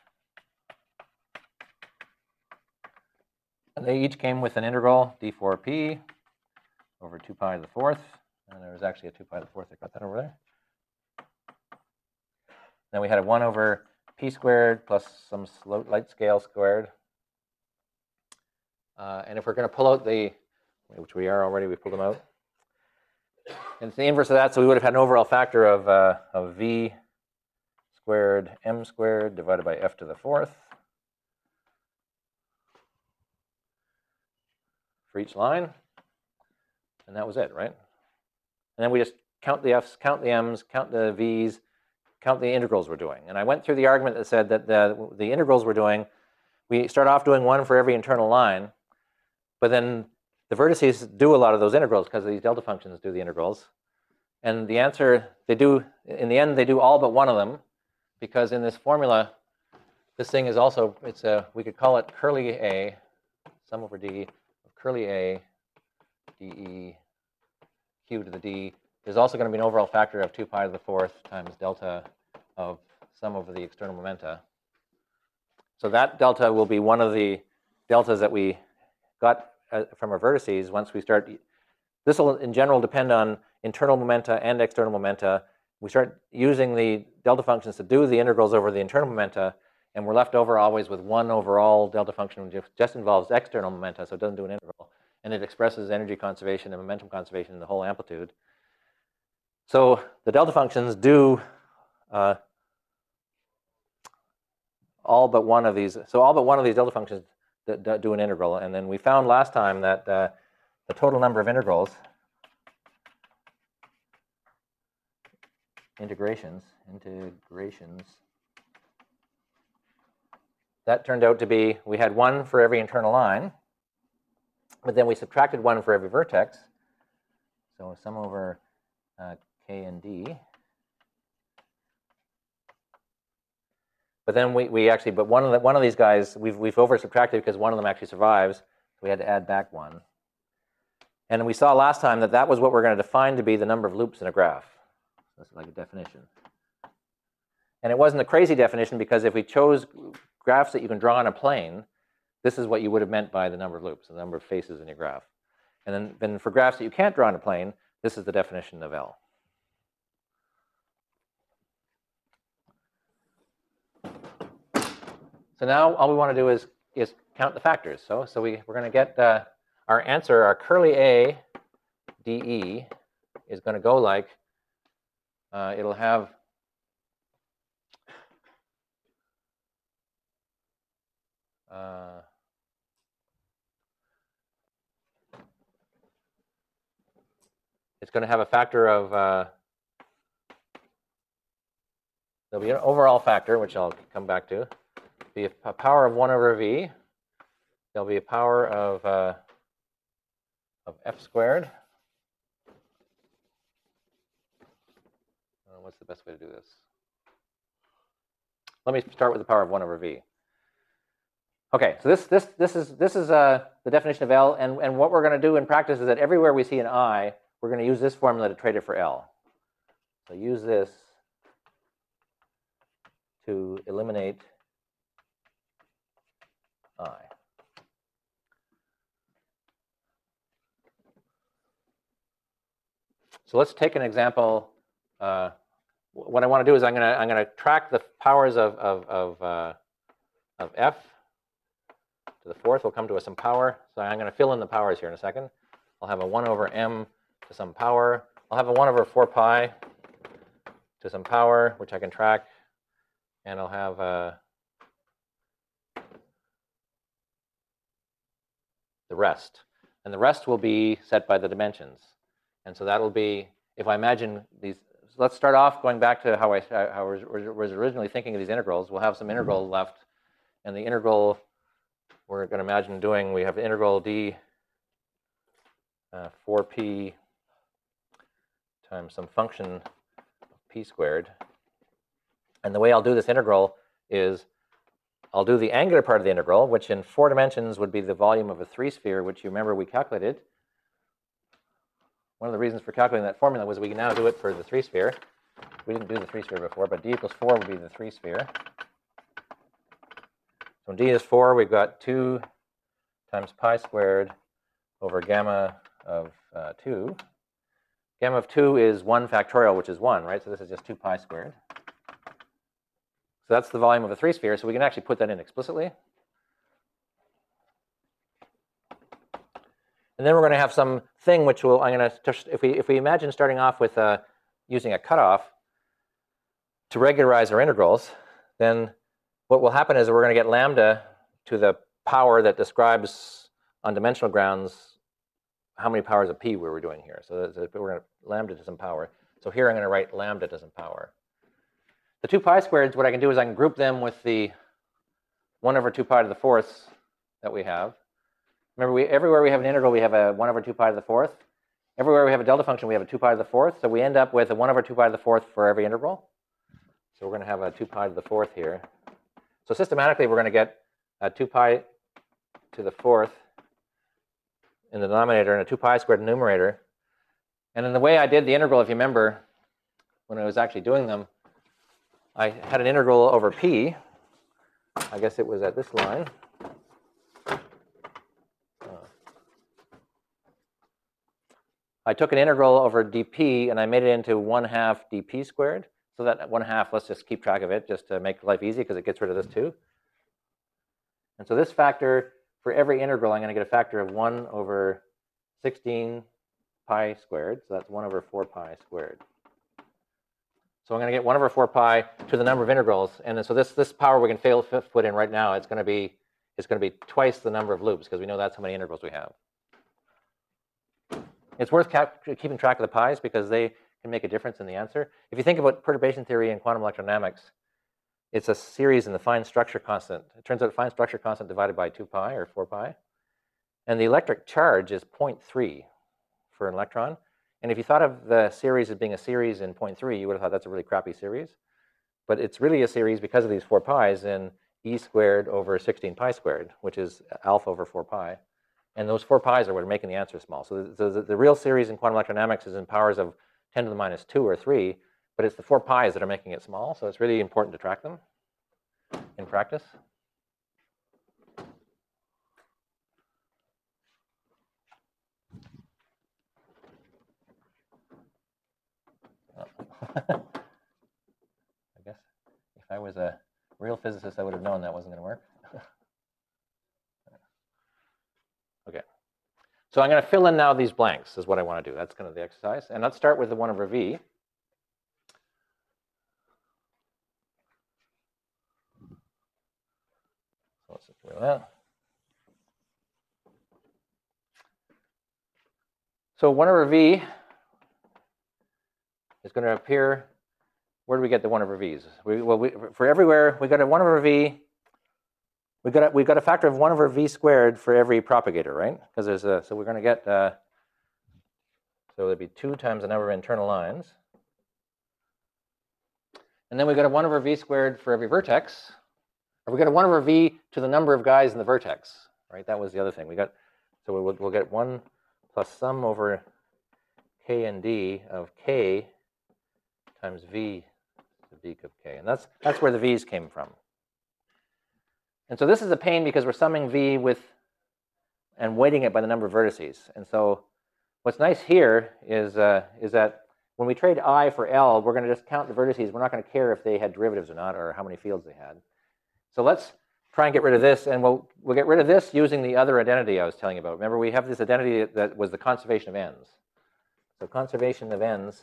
And they each came with an integral d4p over 2 pi to the 4th. And there was actually a 2 pi to the 4th. I got that over there. Then we had a 1 over p squared plus some light scale squared. And if we're going to pull out which we are already, we pulled them out. And it's the inverse of that, so we would have had an overall factor of v squared m squared divided by f to the 4th for each line. And that was it, right? And then we just count the f's, count the m's, count the v's, count the integrals we're doing. And I went through the argument that said that the integrals we're doing, we start off doing 1 for every internal line, but then the vertices do a lot of those integrals because these delta functions do the integrals. And the answer, in the end, they do all but one of them, because in this formula, this thing is also, we could call it curly a, sum over d of curly a, dE, q to the d. There's also going to be an overall factor of 2 pi to the 4th times delta of sum over the external momenta. So that delta will be one of the deltas that we got from our vertices once we start. This will in general depend on internal momenta and external momenta. We start using the delta functions to do the integrals over the internal momenta, and we're left over always with one overall delta function which just involves external momenta, so it doesn't do an integral. And it expresses energy conservation and momentum conservation in the whole amplitude. So the delta functions do all but one of these. So all but one of these delta functions do an integral. And then we found last time that the total number of integrations, that turned out to be, we had 1 for every internal line, but then we subtracted 1 for every vertex. So sum over k and d. But then but one of these guys we've over subtracted because one of them actually survives. So we had to add back 1. And we saw last time that was what we're going to define to be the number of loops in a graph. That's like a definition. And it wasn't a crazy definition because if we chose graphs that you can draw on a plane, this is what you would have meant by the number of loops, the number of faces in your graph. And then for graphs that you can't draw on a plane, this is the definition of L. So now all we want to do is count the factors. So we're going to get our answer, our curly A dE is going to go like, it'll have it's going to have a factor of, there'll be an overall factor, which I'll come back to. Be a power of 1 over v. There'll be a power of f squared. What's the best way to do this? Let me start with the power of 1 over v. Okay, so this is the definition of L, and what we're going to do in practice is that everywhere we see an I, we're going to use this formula to trade it for L. So use this to eliminate I. So let's take an example. What I want to do is I'm going to track the powers of f to the fourth. We'll come to some power. So I'm going to fill in the powers here in a second. I'll have a 1 over m to some power. I'll have a 1 over 4 pi to some power, which I can track. And I'll have the rest. And the rest will be set by the dimensions. And so that'll be, if I imagine these, so let's start off going back to how I was originally thinking of these integrals. We'll have some integral left. And the integral we're going to imagine doing, we have integral d 4p times some function of p squared. And the way I'll do this integral is I'll do the angular part of the integral, which in 4 dimensions would be the volume of a 3-sphere, which you remember we calculated. One of the reasons for calculating that formula was we can now do it for the 3-sphere. We didn't do the 3-sphere before, but d equals 4 would be the 3-sphere. So when d is 4, we've got 2 times pi squared over gamma of 2. Gamma of 2 is 1 factorial, which is 1, right? So this is just 2 pi squared. So that's the volume of a 3-sphere, so we can actually put that in explicitly. And then we're going to have some thing which will, I'm going to, if we imagine starting off with using a cutoff to regularize our integrals, then what will happen is that we're going to get lambda to the power that describes on dimensional grounds how many powers of p we were doing here. So we're going to lambda to some power. So here I'm going to write lambda to some power. The 2 pi squareds, what I can do is I can group them with the 1 over 2 pi to the fourth that we have. Remember, everywhere we have an integral, we have a 1 over 2 pi to the fourth. Everywhere we have a delta function, we have a 2 pi to the fourth. So we end up with a 1 over 2 pi to the fourth for every integral. So we're going to have a 2 pi to the fourth here. So systematically, we're going to get a 2 pi to the fourth in the denominator and a 2 pi squared numerator. And in the way I did the integral, if you remember, when I was actually doing them, I had an integral over p. I guess it was at this line. I took an integral over dp, and I made it into 1/2 dp squared. So that 1/2, let's just keep track of it, just to make life easy, because it gets rid of this too. And so this factor, for every integral, I'm going to get a factor of 1 over 16 pi squared. So that's 1 over 4 pi squared. So I'm going to get 1 over 4 pi to the number of integrals. And then, so this power we can put in right now, it's going to be twice the number of loops, because we know that's how many integrals we have. It's worth keeping track of the pi's because they can make a difference in the answer. If you think about perturbation theory and quantum electrodynamics, it's a series in the fine structure constant. It turns out fine structure constant divided by 2 pi or 4 pi. And the electric charge is 0.3 for an electron. And if you thought of the series as being a series in 0.3, you would have thought that's a really crappy series. But it's really a series because of these 4 pi's in e squared over 16 pi squared, which is alpha over 4 pi. And those 4 pi's are what are making the answer small. So the real series in quantum electrodynamics is in powers of 10 to the minus 2 or 3. but it's the 4 pi's that are making it small, so it's really important to track them in practice. I guess if I was a real physicist, I would have known that wasn't going to work. Okay. So I'm going to fill in now these blanks is what I want to do. That's kind of the exercise. And let's start with the 1 over v. So let's just do that. So 1 over v is going to appear. Where do we get the 1 over v's? For everywhere, we got a 1 over v. We got a factor of 1 over v squared for every propagator, right? Because there's a, so we're going to get, so it'd be 2 times the number of internal lines. And then we got a 1 over v squared for every vertex. Or we got a 1 over v to the number of guys in the vertex, right? That was the other thing. We got, so we'll get 1 plus sum over k and d of k times v to the dk of k. And that's where the v's came from. And so this is a pain because we're summing v with and weighting it by the number of vertices. And so what's nice here is that when we trade I for L, we're going to just count the vertices. We're not going to care if they had derivatives or not or how many fields they had. So let's try and get rid of this. And we'll get rid of this using the other identity I was telling you about. Remember, we have this identity that was the conservation of ends. So conservation of ends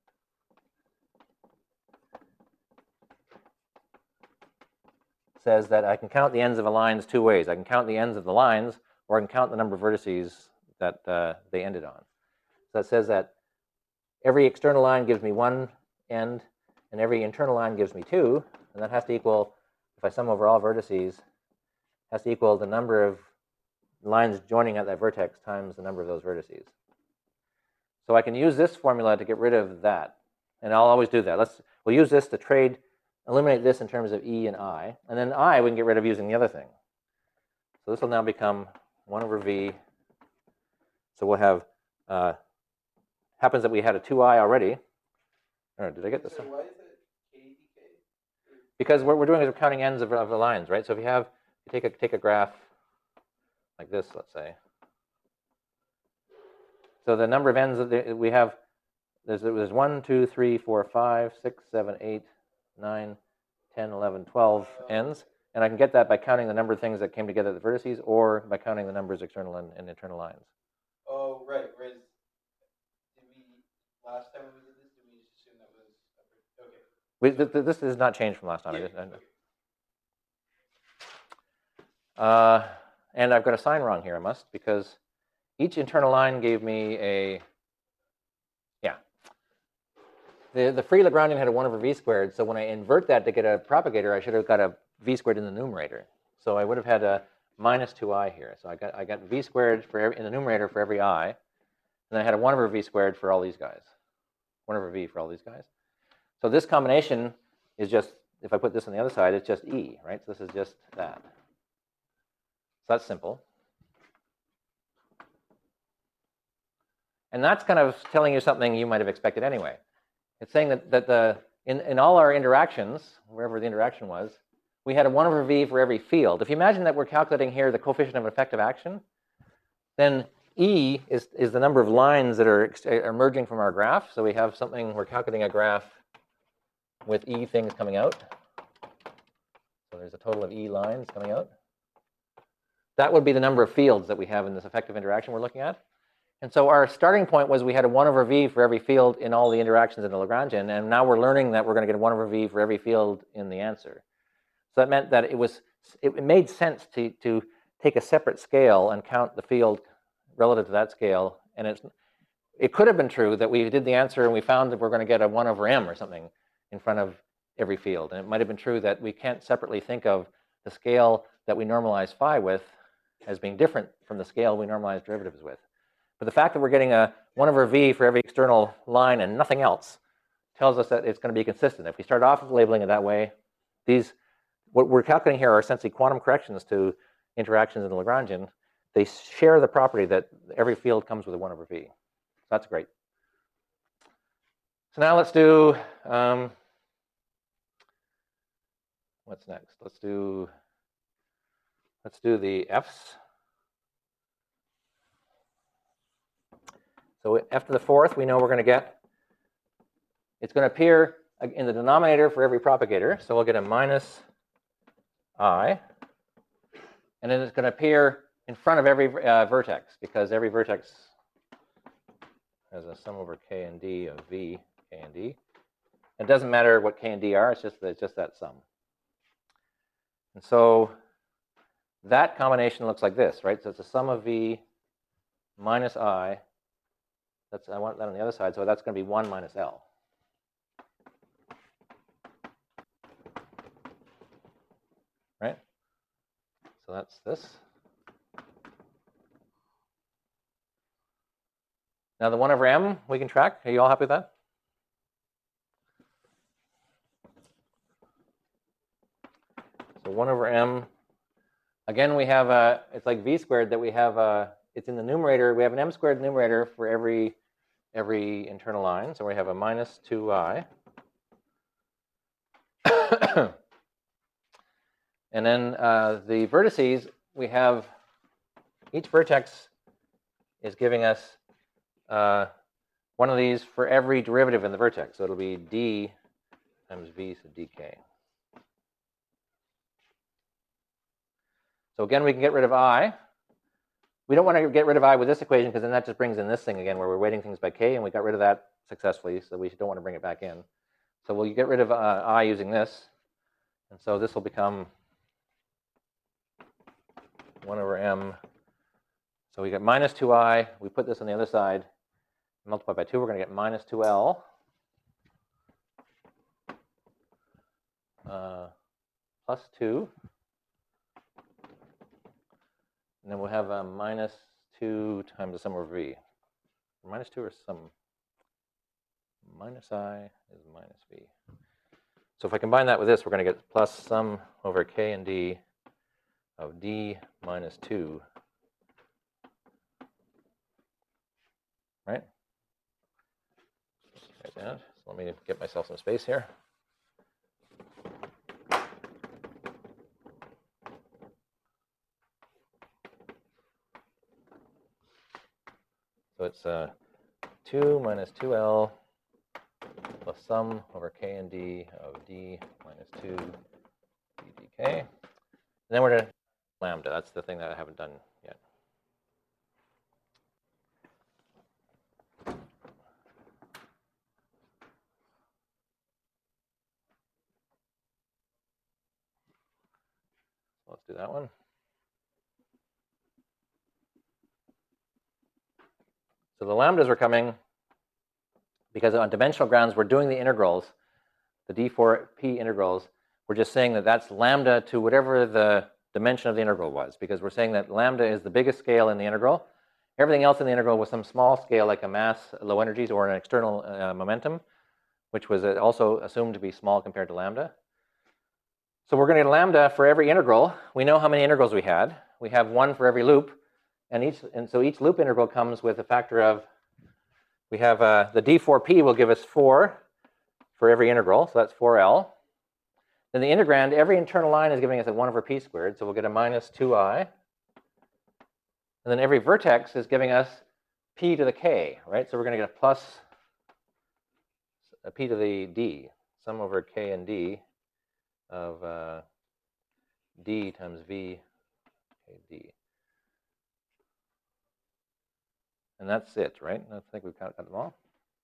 says that I can count the ends of the lines 2 ways. I can count the ends of the lines, or I can count the number of vertices that they ended on. So it says that every external line gives me 1 end, and every internal line gives me 2, and that has to equal, if I sum over all vertices, has to equal the number of lines joining at that vertex times the number of those vertices. So I can use this formula to get rid of that, and I'll always do that. We'll use this to eliminate this in terms of E and I, and then I we can get rid of using the other thing. So this will now become 1 over v. So we'll have, happens that we had a 2i already. Or did I get this? So why is it k dk? Because what we're doing is we're counting ends of the lines, right? So if you take a graph like this, let's say. So the number of ends that we have, there's 1, 2, 3, 4, 5, 6, 7, 8, 9, 10, 11, 12 ends. And I can get that by counting the number of things that came together at the vertices or by counting the numbers external and internal lines. Oh, right. Whereas, last time we did this, did we just assume that was, okay. This has not changed from last time. Yeah. And I've got a sign wrong here, I must, because each internal line gave me a, The free Lagrangian had a 1 over v squared, so when I invert that to get a propagator, I should have got a v squared in the numerator. So I would have had a minus 2i here. So I got v squared in the numerator for every I, and then I had a 1 over v squared for all these guys. 1 over v for all these guys. So this combination is just, if I put this on the other side, it's just e, right? So this is just that. So that's simple. And that's kind of telling you something you might have expected anyway. It's saying that in all our interactions, wherever the interaction was, we had a 1 over v for every field. If you imagine that we're calculating here the coefficient of effective action, then E is the number of lines that are emerging from our graph. So we have something, we're calculating a graph with E things coming out. So there's a total of E lines coming out. That would be the number of fields that we have in this effective interaction we're looking at. And so our starting point was we had a 1 over v for every field in all the interactions in the Lagrangian, and now we're learning that we're going to get a 1 over v for every field in the answer. So that meant that it made sense to take a separate scale and count the field relative to that scale. And it could have been true that we did the answer and we found that we're going to get a 1 over m or something in front of every field. And it might have been true that we can't separately think of the scale that we normalize phi with as being different from the scale we normalize derivatives with. But the fact that we're getting a 1 over v for every external line and nothing else tells us that it's going to be consistent. If we start off labeling it that way, what we're calculating here are essentially quantum corrections to interactions in the Lagrangian. They share the property that every field comes with a 1 over v. So that's great. So now let's do, what's next? Let's do the f's. So f to the fourth, we know we're going to get, it's going to appear in the denominator for every propagator. So we'll get a minus I. And then it's going to appear in front of every vertex, because every vertex has a sum over k and d of v, k and d. It doesn't matter what k and d are, it's just that sum. And so that combination looks like this, right? So it's a sum of v minus I. I want that on the other side, so that's going to be 1 minus L. Right? So that's this. Now the 1 over m we can track. Are you all happy with that? So 1 over m. Again, we have it's like v squared that we have, it's in the numerator. We have an m squared numerator for every internal line. So we have a minus 2i. And then the vertices, we have, each vertex is giving us one of these for every derivative in the vertex. So it'll be d times v, so dk. So again, we can get rid of I. We don't want to get rid of I with this equation, because then that just brings in this thing again, where we're weighting things by k, and we got rid of that successfully, so we don't want to bring it back in. So we'll get rid of I using this. And so this will become 1 over m. So we get minus 2i. We put this on the other side. Multiply by 2, we're going to get minus 2l. Plus 2. And then we'll have a minus 2 times the sum over v. Minus 2 or sum? Minus I is minus v. So if I combine that with this, we're going to get plus sum over k and d of d minus 2. Right? Write that. So let me get myself some space here. So it's 2 minus 2l plus sum over k and d of d minus 2 dk. And then we're going to lambda. That's the thing that I haven't done yet. Let's do that one. So the lambdas are coming because on dimensional grounds, we're doing the integrals, the d4p integrals. We're just saying that that's lambda to whatever the dimension of the integral was, because we're saying that lambda is the biggest scale in the integral. Everything else in the integral was some small scale, like a mass, low energies, or an external momentum, which was also assumed to be small compared to lambda. So we're going to get lambda for every integral. We know how many integrals we had. We have 1 for every loop. And so each loop integral comes with a factor of, we have the d4p will give us 4 for every integral. So that's 4l. Then the integrand, every internal line is giving us a 1 over p squared. So we'll get a minus 2i. And then every vertex is giving us p to the k, right? So we're going to get a plus a p to the d, sum over k and d of d times v k d. And that's it, right? I think we've got them all.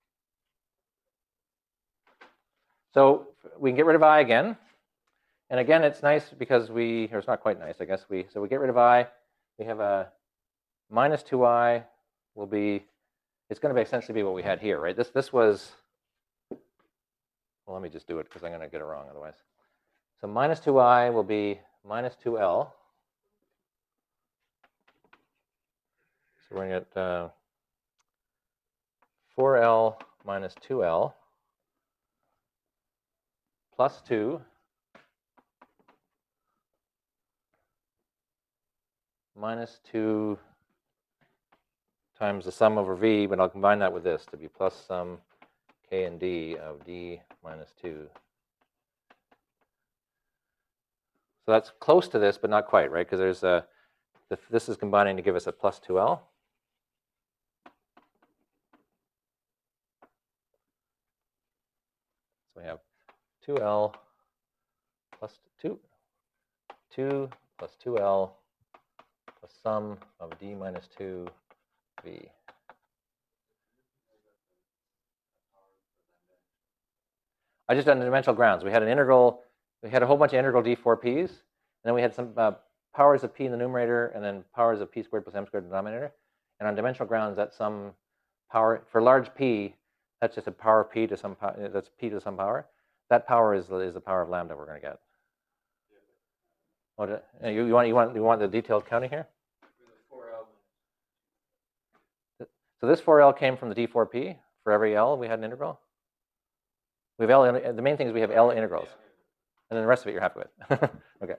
So we can get rid of I again. And again, it's nice because or it's not quite nice, I guess. So we get rid of I. We have a minus 2i will be, it's going to essentially be what we had here, right? This was, well, let me just do it because I'm going to get it wrong otherwise. So minus 2i will be minus 2l. So we're going to get 4l minus 2l plus 2 minus 2 times the sum over v, but I'll combine that with this to be plus sum k and d of d minus 2. So that's close to this, but not quite, right? Because there's this is combining to give us a plus 2L. So we have 2L plus 2 plus 2L plus sum of d minus 2 v. I just done dimensional grounds. We had an integral, we had a whole bunch of integral d4p's, and then we had some powers of p in the numerator, and then powers of p squared plus m squared in the denominator. And on dimensional grounds, that's some power, for large p, that's just a power of p to some power, that's p to some power. That power is the power of lambda we're going to get. What, you want the detailed counting here? So this 4L came from the d4p. For every L, we had an integral. We have L, the main thing is we have L integrals. And then the rest of it you're happy with. Okay.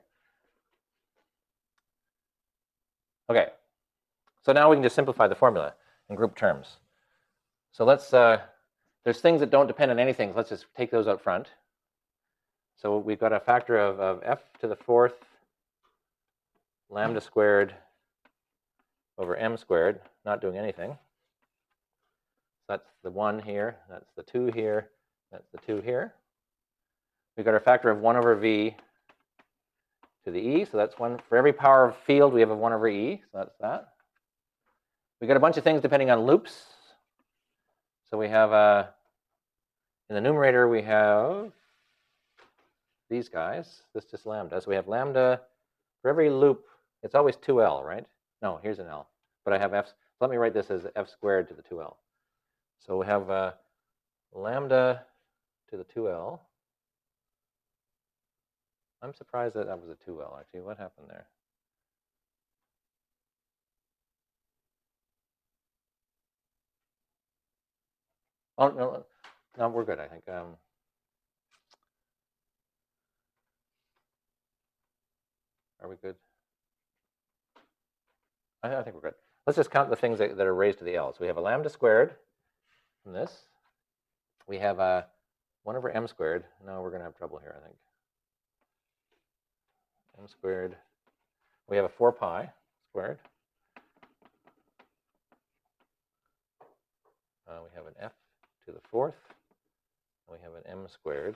Okay. So now we can just simplify the formula in group terms. So let's, there's things that don't depend on anything. Let's just take those out front. So we've got a factor of f to the 4th lambda squared over m squared, not doing anything. So that's the 1 here, that's the 2 here, that's the 2 here. We've got our factor of 1 over v to the e, so that's 1. For every power of field, we have a 1 over e, so that's that. We've got a bunch of things depending on loops. So we have, in the numerator, we have these guys. This is just lambda. So we have lambda for every loop. It's always 2L, right? No, here's an L. But I have f. So let me write this as f squared to the 2L. So we have lambda to the 2L. I'm surprised that that was a 2L, actually. What happened there? Oh, no, no, we're good, I think. Are we good? I think we're good. Let's just count the things that are raised to the L. So we have a lambda squared from this. We have a 1 over m squared. No, we're going to have trouble here, I think. M squared. We have a 4 pi squared. We have an f to the 4th. We have an m squared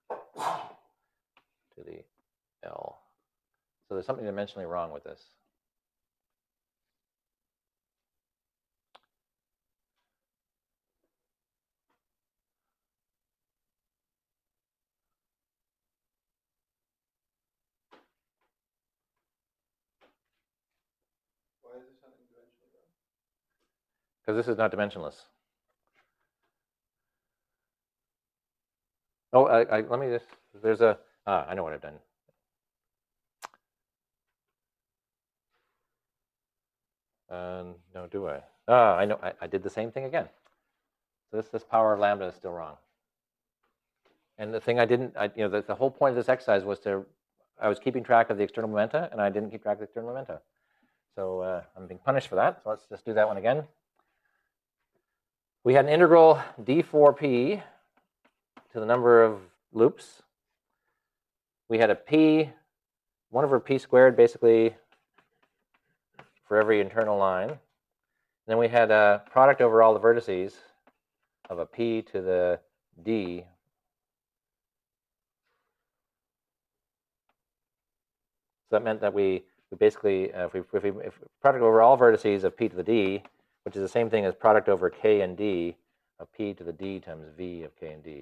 to the L. So there's something dimensionally wrong with this. Why is there something dimensionally wrong? Because this is not dimensionless. Oh, let me just, there's a, I know what I've done. No, do I? I know, I did the same thing again. So this power of lambda is still wrong. And the thing I didn't, the whole point of this exercise was I was keeping track of the external momenta, and I didn't keep track of the external momenta. So I'm being punished for that. So let's just do that one again. We had an integral d4p to the number of loops. We had a p, 1 over p squared, basically, for every internal line. And then we had a product over all the vertices of a p to the d. So that meant that we basically, if product over all vertices of p to the d, which is the same thing as product over k and d of p to the d times v of k and d.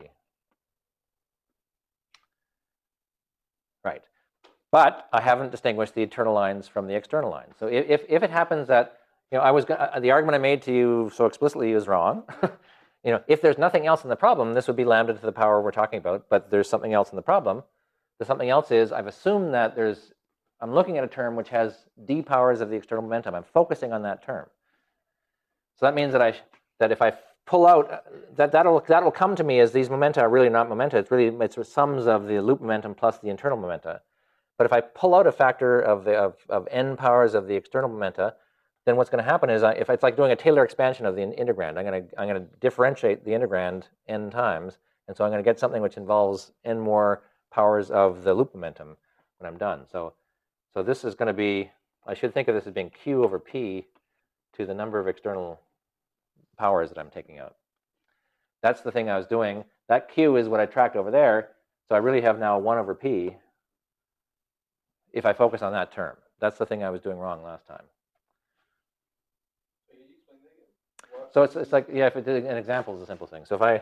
Right. But I haven't distinguished the internal lines from the external lines. So if it happens that, the argument I made to you so explicitly is wrong. If there's nothing else in the problem, this would be lambda to the power we're talking about, but there's something else in the problem. The something else is I've assumed that I'm looking at a term which has d powers of the external momentum. I'm focusing on that term. So that means that if I pull out, that'll come to me as these momenta are really not momenta. It's sums of the loop momentum plus the internal momenta. But if I pull out a factor of n powers of the external momenta, then what's going to happen is if it's like doing a Taylor expansion of the integrand, I'm going to differentiate the integrand n times, and so I'm going to get something which involves n more powers of the loop momentum when I'm done. So this is going to be, I should think of this as being q over p to the number of external powers that I'm taking out. That's the thing I was doing. That q is what I tracked over there. So I really have now 1 over p if I focus on that term. That's the thing I was doing wrong last time. So it's like, yeah, if it did an example is a simple thing. So if I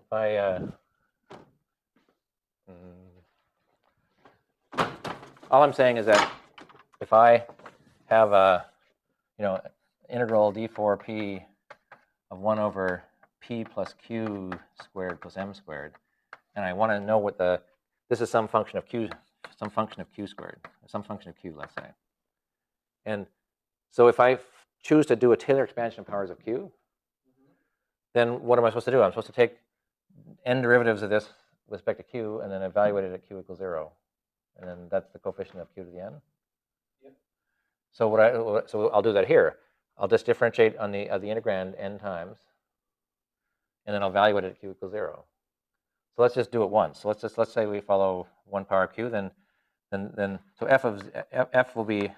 all I'm saying is that if I have a, integral d4p of 1 over p plus q squared plus m squared, and I want to know what this is some function of q squared, some function of q, let's say. And so if I choose to do a Taylor expansion of powers of q, then what am I supposed to do? I'm supposed to take n derivatives of this with respect to q and then evaluate it at q equals 0. And then that's the coefficient of q to the n. Yep. So I'll do that here. I'll just differentiate on the integrand n times, and then I'll evaluate it at q equals 0. So let's just do it once. So let's say we follow 1 power q, then so f will be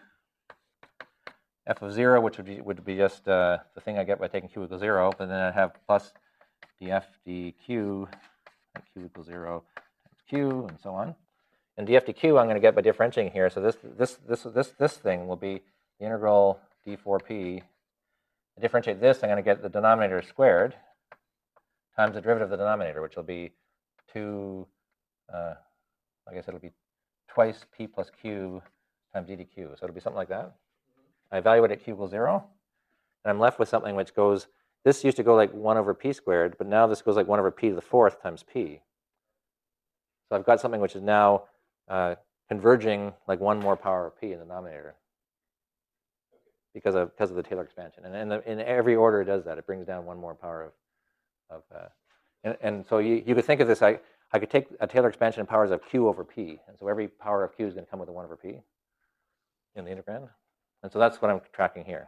f of 0, which would be just the thing I get by taking q equals 0, but then I have plus df dq at q equals 0 times q, and so on. And df dq I'm going to get by differentiating here. So this thing will be the integral d4p. I differentiate this, I'm going to get the denominator squared times the derivative of the denominator, which will be 2, I guess it'll be twice p plus q times d dq. So it'll be something like that. I evaluate at q equals 0, and I'm left with something which goes, this used to go like 1 over p squared, but now this goes like 1 over p to the 4th times p. So I've got something which is now converging like 1 more power of p in the denominator because of the Taylor expansion. And in every order it does that. It brings down 1 more power of and so you could think of this, I could take a Taylor expansion of powers of q over p. And so every power of q is going to come with a 1 over p in the integrand. And so that's what I'm tracking here.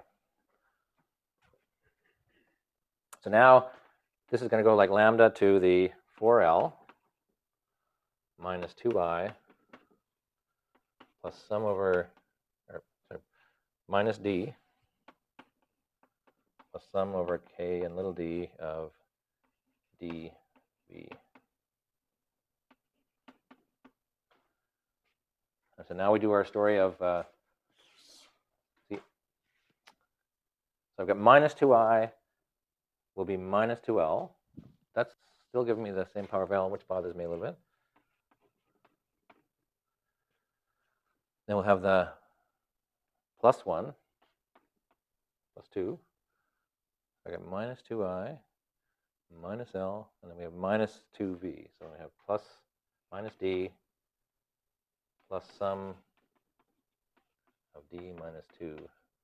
So now this is going to go like lambda to the 4L minus 2I plus sum over, minus d plus sum over k and little d of dv. And so now we do our story of, so I've got minus 2I will be minus 2L. That's still giving me the same power of L, which bothers me a little bit. Then we'll have the plus 1, plus 2. I got minus 2I, minus L, and then we have minus 2V. So we have plus minus D plus sum of D minus 2.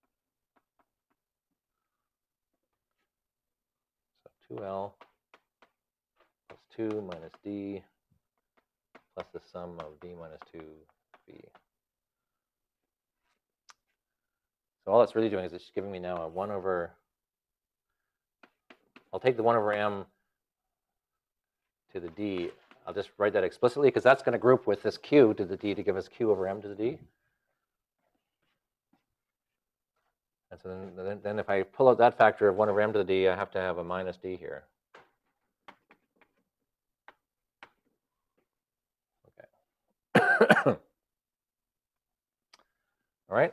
So 2L plus 2 minus D plus the sum of D minus 2V. So all it's really doing is it's giving me now a 1 over, I'll take the 1 over m to the d. I'll just write that explicitly because that's going to group with this q to the d to give us q over m to the d. And so then if I pull out that factor of 1 over m to the d, I have to have a minus d here. Okay. All right.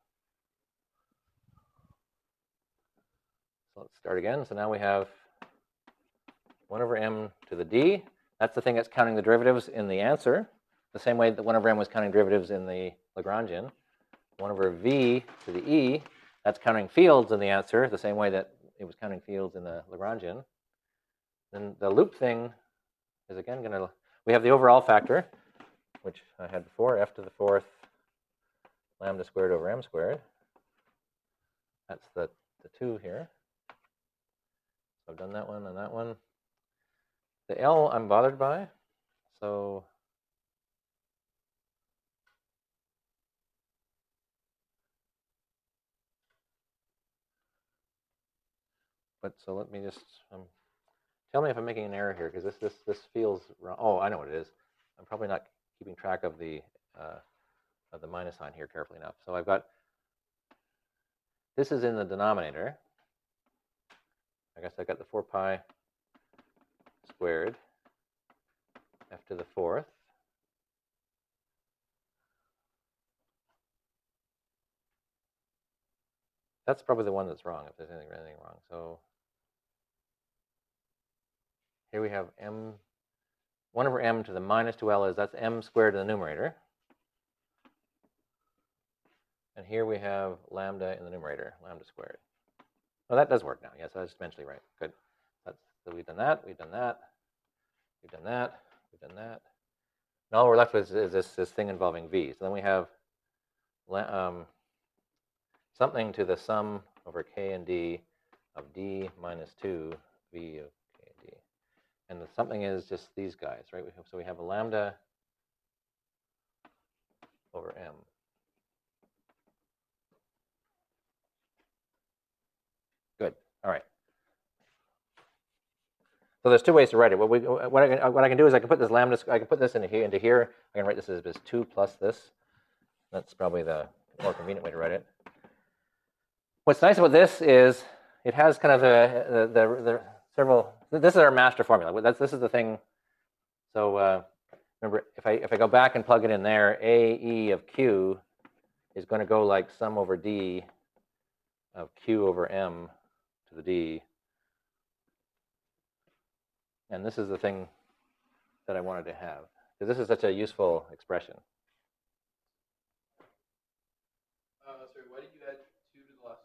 So let's start again. So now we have 1 over m to the d. That's the thing that's counting the derivatives in the answer, the same way that 1 over m was counting derivatives in the Lagrangian. 1 over v to the e, that's counting fields in the answer, the same way that it was counting fields in the Lagrangian. Then the loop thing is again going to, we have the overall factor, which I had before, f to the 4th lambda squared over m squared. That's the 2 here. So I've done that one and that one. The L I'm bothered by, so but so let me just tell me if I'm making an error here, because this feels wrong. Oh, I know what it is. I'm probably not keeping track of the minus sign here carefully enough. So I've got, this is in the denominator. I guess I got the 4 pi squared f to the 4th. That's probably the one that's wrong, if there's anything wrong. So here we have m, 1 over m to the minus 2l is, that's m squared in the numerator. And here we have lambda in the numerator, lambda squared. Oh, that does work now. Yes, that's dimensionally right. Good. So we've done that, we've done that, we've done that, we've done that. And all we're left with is this thing involving v. So then we have something to the sum over k and d of d minus 2 v of k and d. And the something is just these guys, right? So we have a lambda over m. Good. All right. So there's two ways to write it. What I can do is I can put this lambda, I can put this into here. I can write this as 2 plus this. That's probably the more convenient way to write it. What's nice about this is it has kind of the several. This is our master formula. This is the thing. So remember, if I go back and plug it in there, A E of Q is going to go like sum over D of Q over M to the D. And this is the thing that I wanted to have, because this is such a useful expression. Sorry, why did you add 2 to the last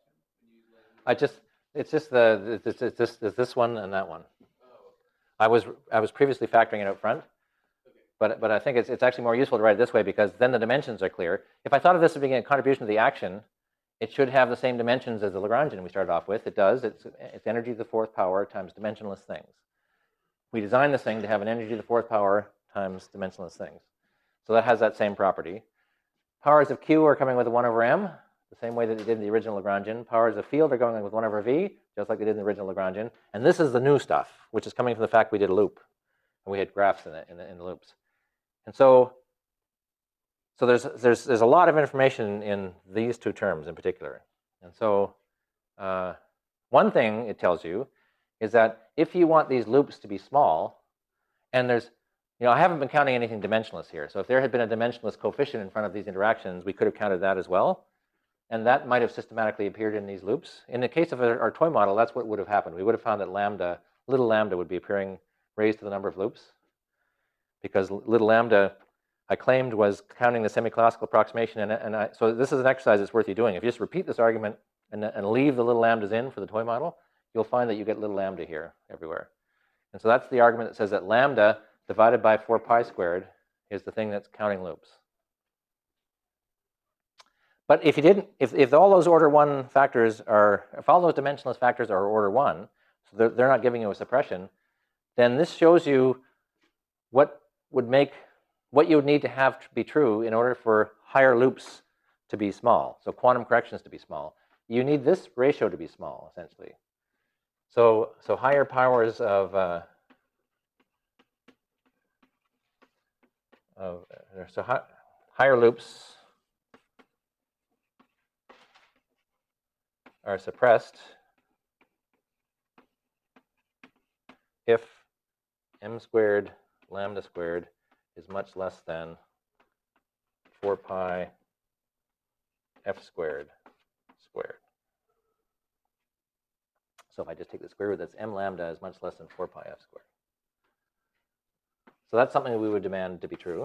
one? It's this one and that one. Oh, okay. I was previously factoring it out front, Okay. but I think it's actually more useful to write it this way, because then the dimensions are clear. If I thought of this as being a contribution to the action, it should have the same dimensions as the Lagrangian we started off with. It does. It's energy to the 4th power times dimensionless things. We designed this thing to have an energy to the 4th power times dimensionless things. So that has that same property. Powers of Q are coming with a 1 over m, the same way that they did in the original Lagrangian. Powers of field are going with 1 over v, just like they did in the original Lagrangian. And this is the new stuff, which is coming from the fact we did a loop. And we had graphs in the loops. And so there's a lot of information in these two terms in particular. And so one thing it tells you is that if you want these loops to be small, and there's, I haven't been counting anything dimensionless here. So if there had been a dimensionless coefficient in front of these interactions, we could have counted that as well. And that might have systematically appeared in these loops. In the case of our toy model, that's what would have happened. We would have found that little lambda would be appearing raised to the number of loops, because little lambda, I claimed, was counting the semi-classical approximation. So this is an exercise that's worth you doing. If you just repeat this argument and leave the little lambdas in for the toy model, you'll find that you get little lambda here everywhere. And so that's the argument that says that lambda divided by 4 pi squared is the thing that's counting loops. But if you didn't, if all those order 1 factors are, if all those dimensionless factors are order 1, so they're not giving you a suppression, then this shows you what you would need to have to be true in order for higher loops to be small, so quantum corrections to be small. You need this ratio to be small, essentially. So higher powers of higher loops are suppressed if m squared lambda squared is much less than 4 pi f squared squared. So if I just take the square root, that's m lambda is much less than 4 pi f squared. So that's something that we would demand to be true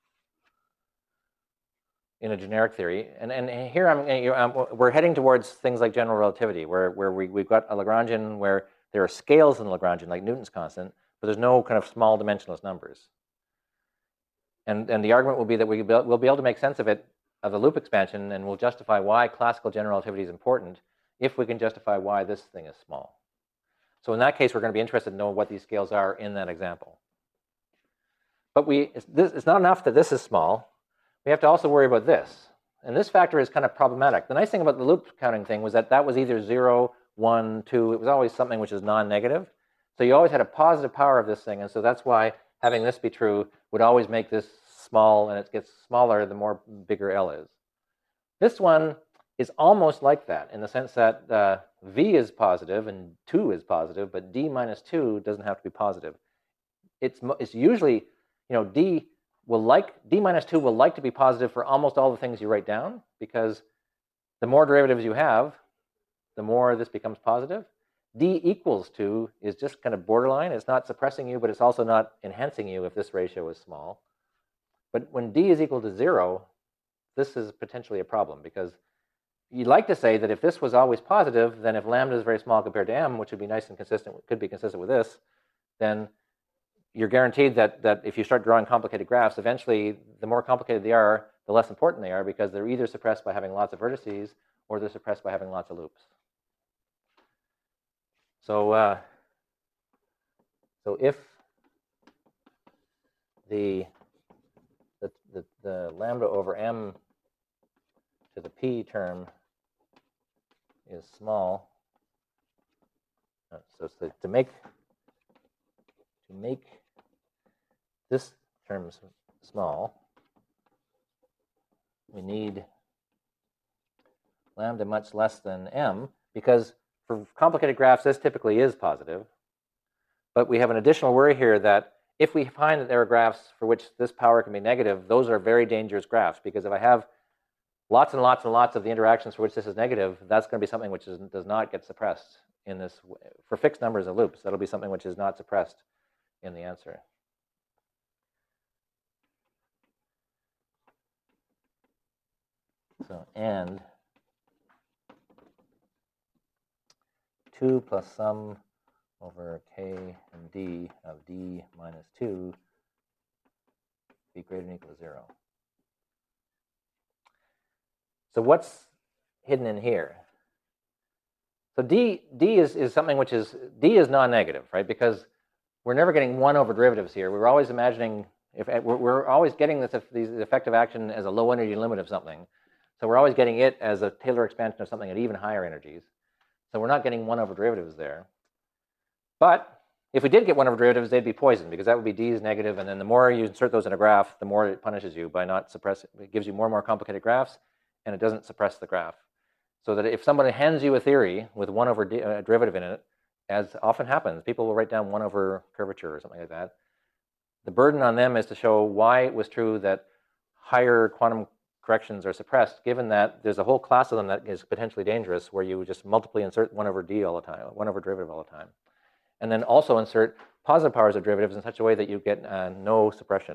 in a generic theory. And here we're heading towards things like general relativity, where we've got a Lagrangian where there are scales in the Lagrangian, like Newton's constant, but there's no kind of small dimensionless numbers. And the argument will be that we'll be able to make sense of it, of the loop expansion, and we'll justify why classical general relativity is important if we can justify why this thing is small. So in that case, we're going to be interested in knowing what these scales are in that example. But it's not enough that this is small. We have to also worry about this. And this factor is kind of problematic. The nice thing about the loop counting thing was that was either 0, 1, 2. It was always something which is non-negative. So you always had a positive power of this thing. And so that's why having this be true would always make this small, and it gets smaller the more bigger L is. This one is almost like that in the sense that V is positive and 2 is positive, but D minus 2 doesn't have to be positive. It's usually, D minus 2 will like to be positive for almost all the things you write down, because the more derivatives you have, the more this becomes positive. D equals 2 is just kind of borderline. It's not suppressing you, but it's also not enhancing you if this ratio is small. But when D is equal to 0, this is potentially a problem, because you'd like to say that if this was always positive, then if lambda is very small compared to m, which would be nice and consistent, could be consistent with this, then you're guaranteed that if you start drawing complicated graphs, eventually the more complicated they are, the less important they are, because they're either suppressed by having lots of vertices or they're suppressed by having lots of loops. So, so if the lambda over m to the p term is small, so to make this term small, we need lambda much less than m, because for complicated graphs, this typically is positive. But we have an additional worry here that if we find that there are graphs for which this power can be negative, those are very dangerous graphs, because if I have lots and lots and lots of the interactions for which this is negative, that's going to be something which does not get suppressed in this. For fixed numbers of loops, that'll be something which is not suppressed in the answer. So, and 2 plus sum over k and d of d minus 2 be greater than or equal to 0. So what's hidden in here? So d is something which is, d is non-negative, right? Because we're never getting 1 over derivatives here. We're always imagining, we're always getting these effective action as a low energy limit of something. So we're always getting it as a Taylor expansion of something at even higher energies. So we're not getting 1 over derivatives there. But if we did get 1 over derivatives, they'd be poisoned, because that would be d is negative, and then the more you insert those in a graph, the more it punishes you by not suppressing. It gives you more and more complicated graphs, and it doesn't suppress the graph. So that if somebody hands you a theory with 1 over derivative in it, as often happens, people will write down 1 over curvature or something like that. The burden on them is to show why it was true that higher quantum corrections are suppressed, given that there's a whole class of them that is potentially dangerous, where you just multiply insert 1 over d all the time, 1 over derivative all the time. And then also insert positive powers of derivatives in such a way that you get no suppression.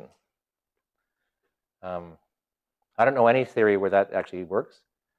I don't know any theory where that actually works.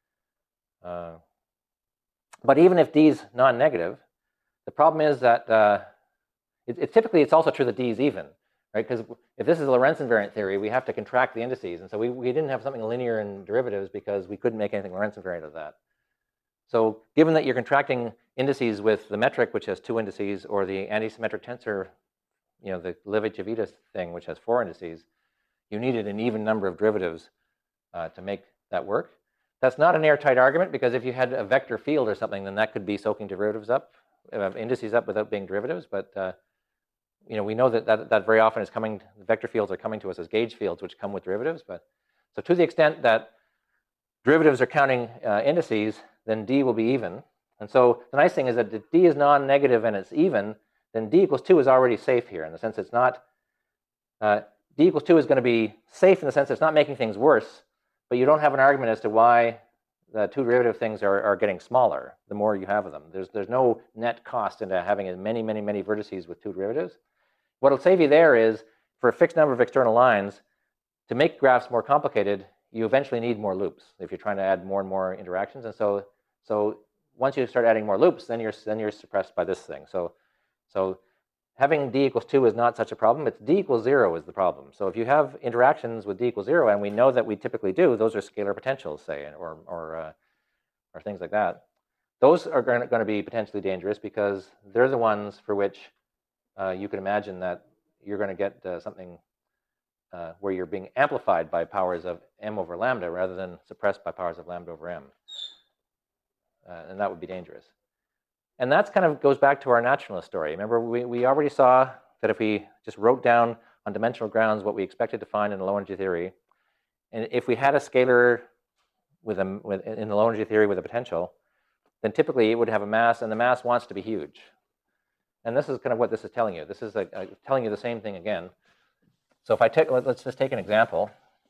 But even if d is non-negative, the problem is that typically it's also true that d is even, right? Because if this is a Lorentz invariant theory, we have to contract the indices. And so we didn't have something linear in derivatives because we couldn't make anything Lorentz invariant of that. So given that you're contracting indices with the metric, which has 2 indices, or the anti-symmetric tensor, the Levi-Civita thing, which has 4 indices, you needed an even number of derivatives to make that work. That's not an airtight argument, because if you had a vector field or something, then that could be soaking derivatives up, indices up without being derivatives. But we know that very often is coming. Vector fields are coming to us as gauge fields, which come with derivatives. But so to the extent that derivatives are counting indices, then d will be even. And so the nice thing is that if d is non-negative and it's even, then d equals 2 is already safe here, in the sense it's not. D equals 2 is going to be safe in the sense it's not making things worse, but you don't have an argument as to why the 2 derivative things are getting smaller the more you have of them. There's no net cost into having many, many, many vertices with 2 derivatives. What will save you there is, for a fixed number of external lines, to make graphs more complicated, you eventually need more loops if you're trying to add more and more interactions. And so once you start adding more loops, then you're suppressed by this thing. So having d equals 2 is not such a problem. It's d equals 0 is the problem. So if you have interactions with d equals 0, and we know that we typically do, those are scalar potentials, say, or things like that. Those are going to be potentially dangerous, because they're the ones for which you can imagine that you're going to get something where you're being amplified by powers of m over lambda rather than suppressed by powers of lambda over m. And that would be dangerous. And that's kind of goes back to our naturalist story. Remember, we already saw that if we just wrote down on dimensional grounds what we expected to find in the low energy theory, and if we had a scalar in the low energy theory with a potential, then typically it would have a mass, and the mass wants to be huge. And this is kind of what this is telling you. This is telling you the same thing again. So if I take, let's just take an example.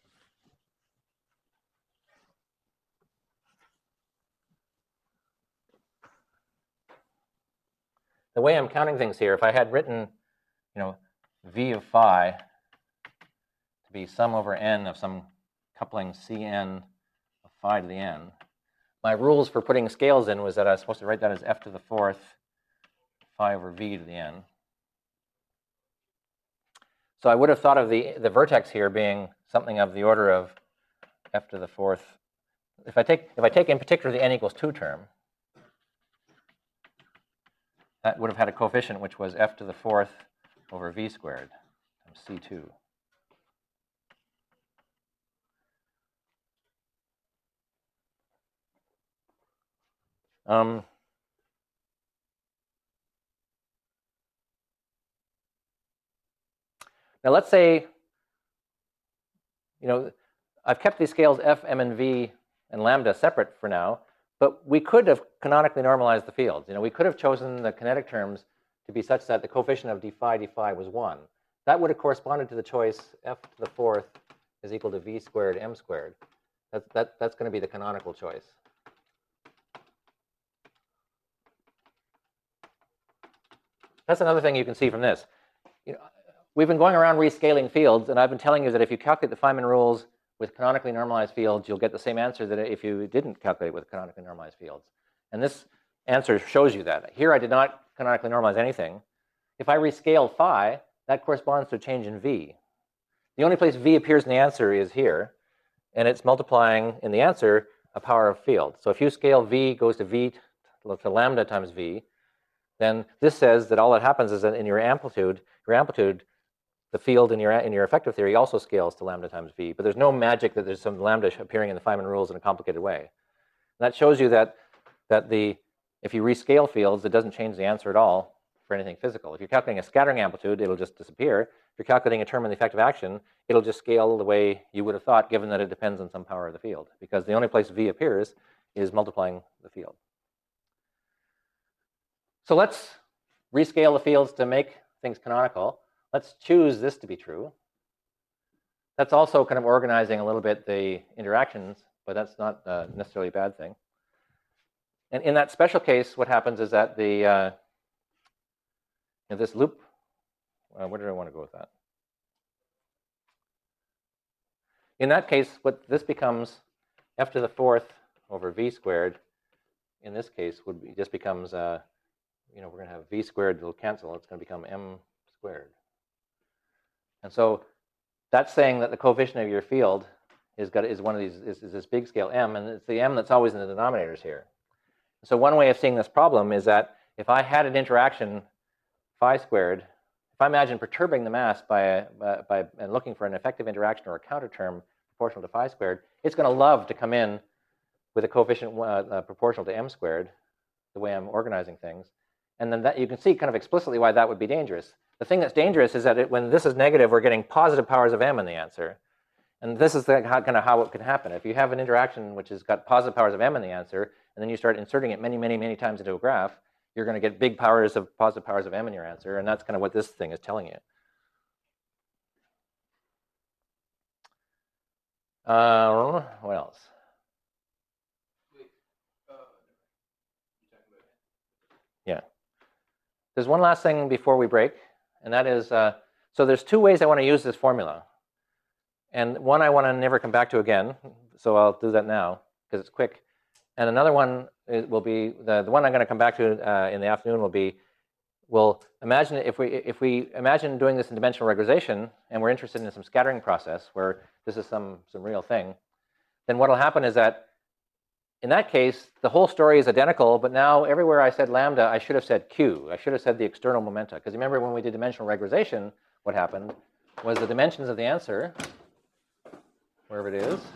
The way I'm counting things here, if I had written, v of phi to be sum over n of some coupling Cn of phi to the n, my rules for putting scales in was that I was supposed to write that as f to the fourth phi over v to the n. So I would have thought of the vertex here being something of the order of f to the fourth. If I take in particular the n equals 2 term, that would have had a coefficient which was f to the fourth over v squared times c2. Now let's say, I've kept these scales f, m, and v and lambda separate for now, but we could have canonically normalized the fields. We could have chosen the kinetic terms to be such that the coefficient of d phi was 1. That would have corresponded to the choice f to the fourth is equal to v squared m squared. That's going to be the canonical choice. That's another thing you can see from this. We've been going around rescaling fields, and I've been telling you that if you calculate the Feynman rules with canonically normalized fields, you'll get the same answer that if you didn't calculate with canonically normalized fields. And this answer shows you that. Here I did not canonically normalize anything. If I rescale phi, that corresponds to a change in v. The only place v appears in the answer is here, and it's multiplying in the answer a power of field. So if you scale v goes to v to lambda times v, then this says that all that happens is that in your amplitude, the field in your effective theory also scales to lambda times v. But there's no magic that there's some lambda appearing in the Feynman rules in a complicated way. And that shows you that if you rescale fields, it doesn't change the answer at all for anything physical. If you're calculating a scattering amplitude, it'll just disappear. If you're calculating a term in the effective action, it'll just scale the way you would have thought, given that it depends on some power of the field. Because the only place v appears is multiplying the field. So let's rescale the fields to make things canonical. Let's choose this to be true. That's also kind of organizing a little bit the interactions, but that's not necessarily a bad thing. And in that special case, what happens is that this loop, where did I want to go with that? In that case, what this becomes f to the fourth over v squared, in this case, just becomes, we're going to have v squared, it'll cancel, it's going to become m squared. And so that's saying that the coefficient of your field is one of these, is this big scale m, and it's the m that's always in the denominators here. So one way of seeing this problem is that if I had an interaction phi squared, if I imagine perturbing the mass and looking for an effective interaction or a counter term proportional to phi squared, it's going to love to come in with a coefficient proportional to m squared, the way I'm organizing things. And then you can see kind of explicitly why that would be dangerous. The thing that's dangerous is that when this is negative, we're getting positive powers of m in the answer. And this is kind of how it can happen. If you have an interaction which has got positive powers of m in the answer, and then you start inserting it many, many, many times into a graph, you're going to get big powers of positive powers of m in your answer. And that's kind of what this thing is telling you. What else? Yeah. There's one last thing before we break, and that is, so there's two ways I want to use this formula. And one I want to never come back to again, so I'll do that now, because it's quick. And another one will be, the one I'm going to come back to in the afternoon will be, well, imagine if we imagine doing this in dimensional regularization, and we're interested in some scattering process where this is some real thing, then what will happen is that in that case, the whole story is identical, but now everywhere I said lambda, I should have said q. I should have said the external momenta. Because remember when we did dimensional regularization, what happened was the dimensions of the answer, wherever it is,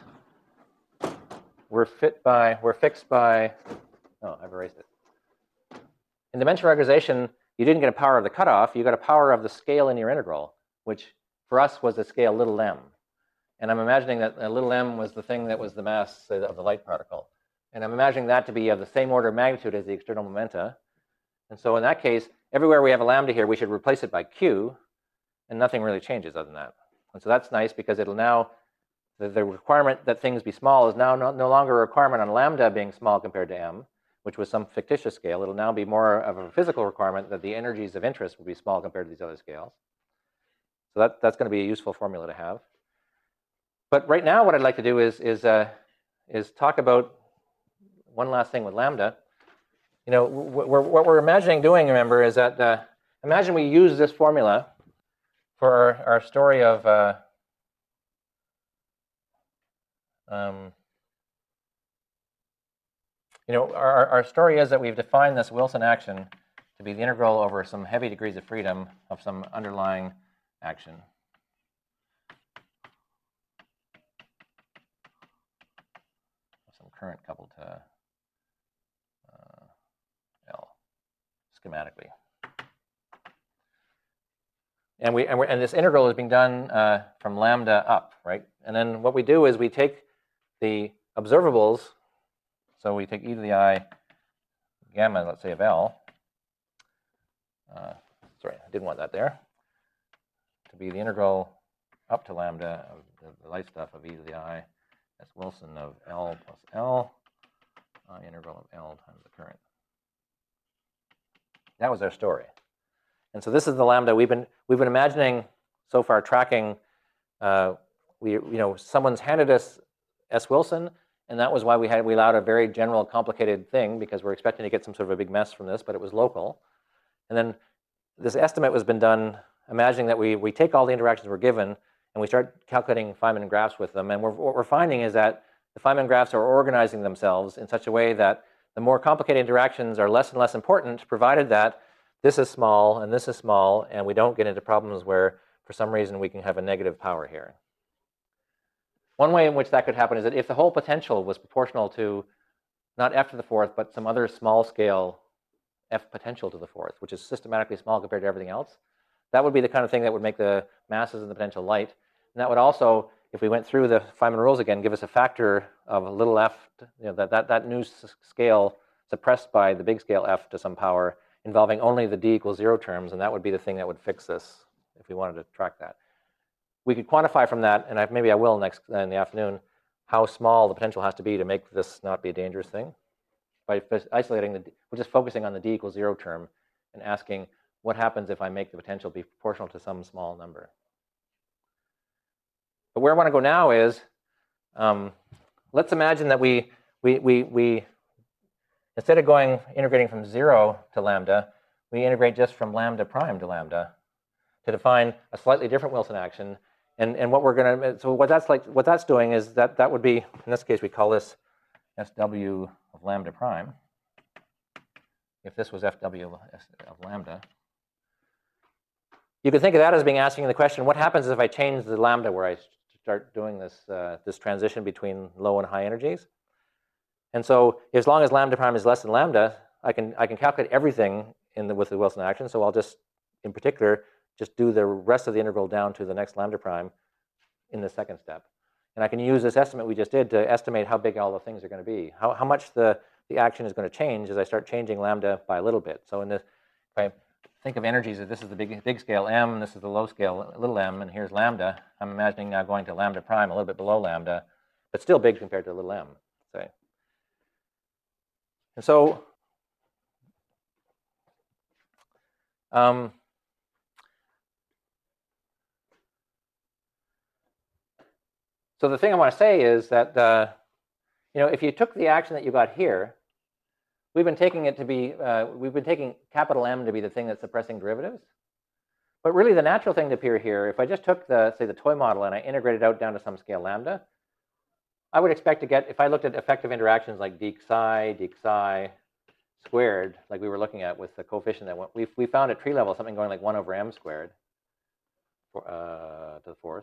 were fixed by, oh, I've erased it. In dimensional regularization, you didn't get a power of the cutoff, you got a power of the scale in your integral, which for us was the scale little m. And I'm imagining that little m was the thing that was the mass, say, of the light particle. And I'm imagining that to be of the same order of magnitude as the external momenta. And so in that case, everywhere we have a lambda here, we should replace it by q, and nothing really changes other than that. And so that's nice because it'll now, the requirement that things be small is now no longer a requirement on lambda being small compared to m, which was some fictitious scale. It'll now be more of a physical requirement that the energies of interest will be small compared to these other scales. So that's going to be a useful formula to have. But right now, what I'd like to do is talk about one last thing with lambda. You know, what we're imagining doing, remember, is that imagine we use this formula for our story of you know, our story is that we've defined this Wilson action to be the integral over some heavy degrees of freedom of some underlying action. Some current coupled to L schematically. And this integral is being done from lambda up, right? And then what we do is we take the observables. So we take e to the I gamma, let's say, of L. Sorry, I didn't want that there. To be the integral up to lambda of the light stuff of e to the I. That's Wilson of L plus L, integral of L times the current. That was our story. And so this is the lambda we've been imagining so far, tracking. Someone's handed us S. Wilson, and that was why we allowed a very general, complicated thing, because we're expecting to get some sort of a big mess from this, but it was local. And then this estimate was been done, imagining that we take all the interactions we're given, and we start calculating Feynman graphs with them. And what we're finding is that the Feynman graphs are organizing themselves in such a way that the more complicated interactions are less and less important, provided that this is small and this is small, and we don't get into problems where, for some reason, we can have a negative power here. One way in which that could happen is that if the whole potential was proportional to not f to the fourth, but some other small scale f potential to the fourth, which is systematically small compared to everything else, that would be the kind of thing that would make the masses and the potential light. And that would also, if we went through the Feynman rules again, give us a factor of a little f, that new scale suppressed by the big scale f to some power involving only the d equals 0 terms, and that would be the thing that would fix this if we wanted to track that. We could quantify from that, and maybe I will next in the afternoon, how small the potential has to be to make this not be a dangerous thing. By isolating we're just focusing on the d equals 0 term and asking what happens if I make the potential be proportional to some small number. But where I want to go now is, let's imagine that we instead of integrating from 0 to lambda, we integrate just from lambda prime to lambda to define a slightly different Wilson action. And what we're going to, so what that's doing is that would be, in this case, we call this SW of lambda prime. If this was FW of lambda, you could think of that as being asking the question, what happens if I change the lambda where I start doing this, this transition between low and high energies? And so as long as lambda prime is less than lambda, I can calculate everything with the Wilson action. So I'll just, in particular, just do the rest of the integral down to the next lambda prime in the second step. And I can use this estimate we just did to estimate how big all the things are going to be, how much the action is going to change as I start changing lambda by a little bit. So in this, if I think of energies as this is the big scale m, this is the low scale little m, and here's lambda, I'm imagining now going to lambda prime a little bit below lambda, but still big compared to little m, say. And so so the thing I want to say is that, if you took the action that you got here, we've been taking it to be, we've been taking capital M to be the thing that's suppressing derivatives. But really the natural thing to appear here, if I just took say the toy model and I integrated out down to some scale lambda, I would expect to get, if I looked at effective interactions like d psi squared, like we were looking at with the coefficient that went, we found at tree level something going like 1 over m squared to the fourth.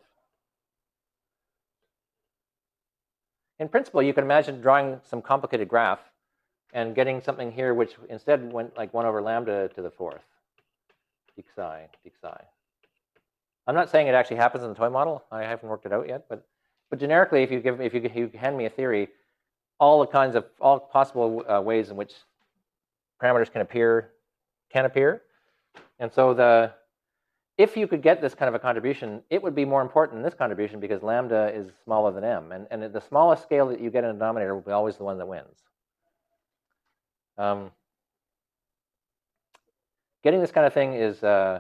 In principle, you can imagine drawing some complicated graph and getting something here which instead went like 1 over lambda to the 4th, d psi, d psi. I'm not saying it actually happens in the toy model. I haven't worked it out yet, but generically, if you hand me a theory, all possible ways in which parameters can appear, and so if you could get this kind of a contribution, it would be more important in this contribution because lambda is smaller than m, and the smallest scale that you get in a denominator will be always the one that wins. Getting this kind of thing is, well,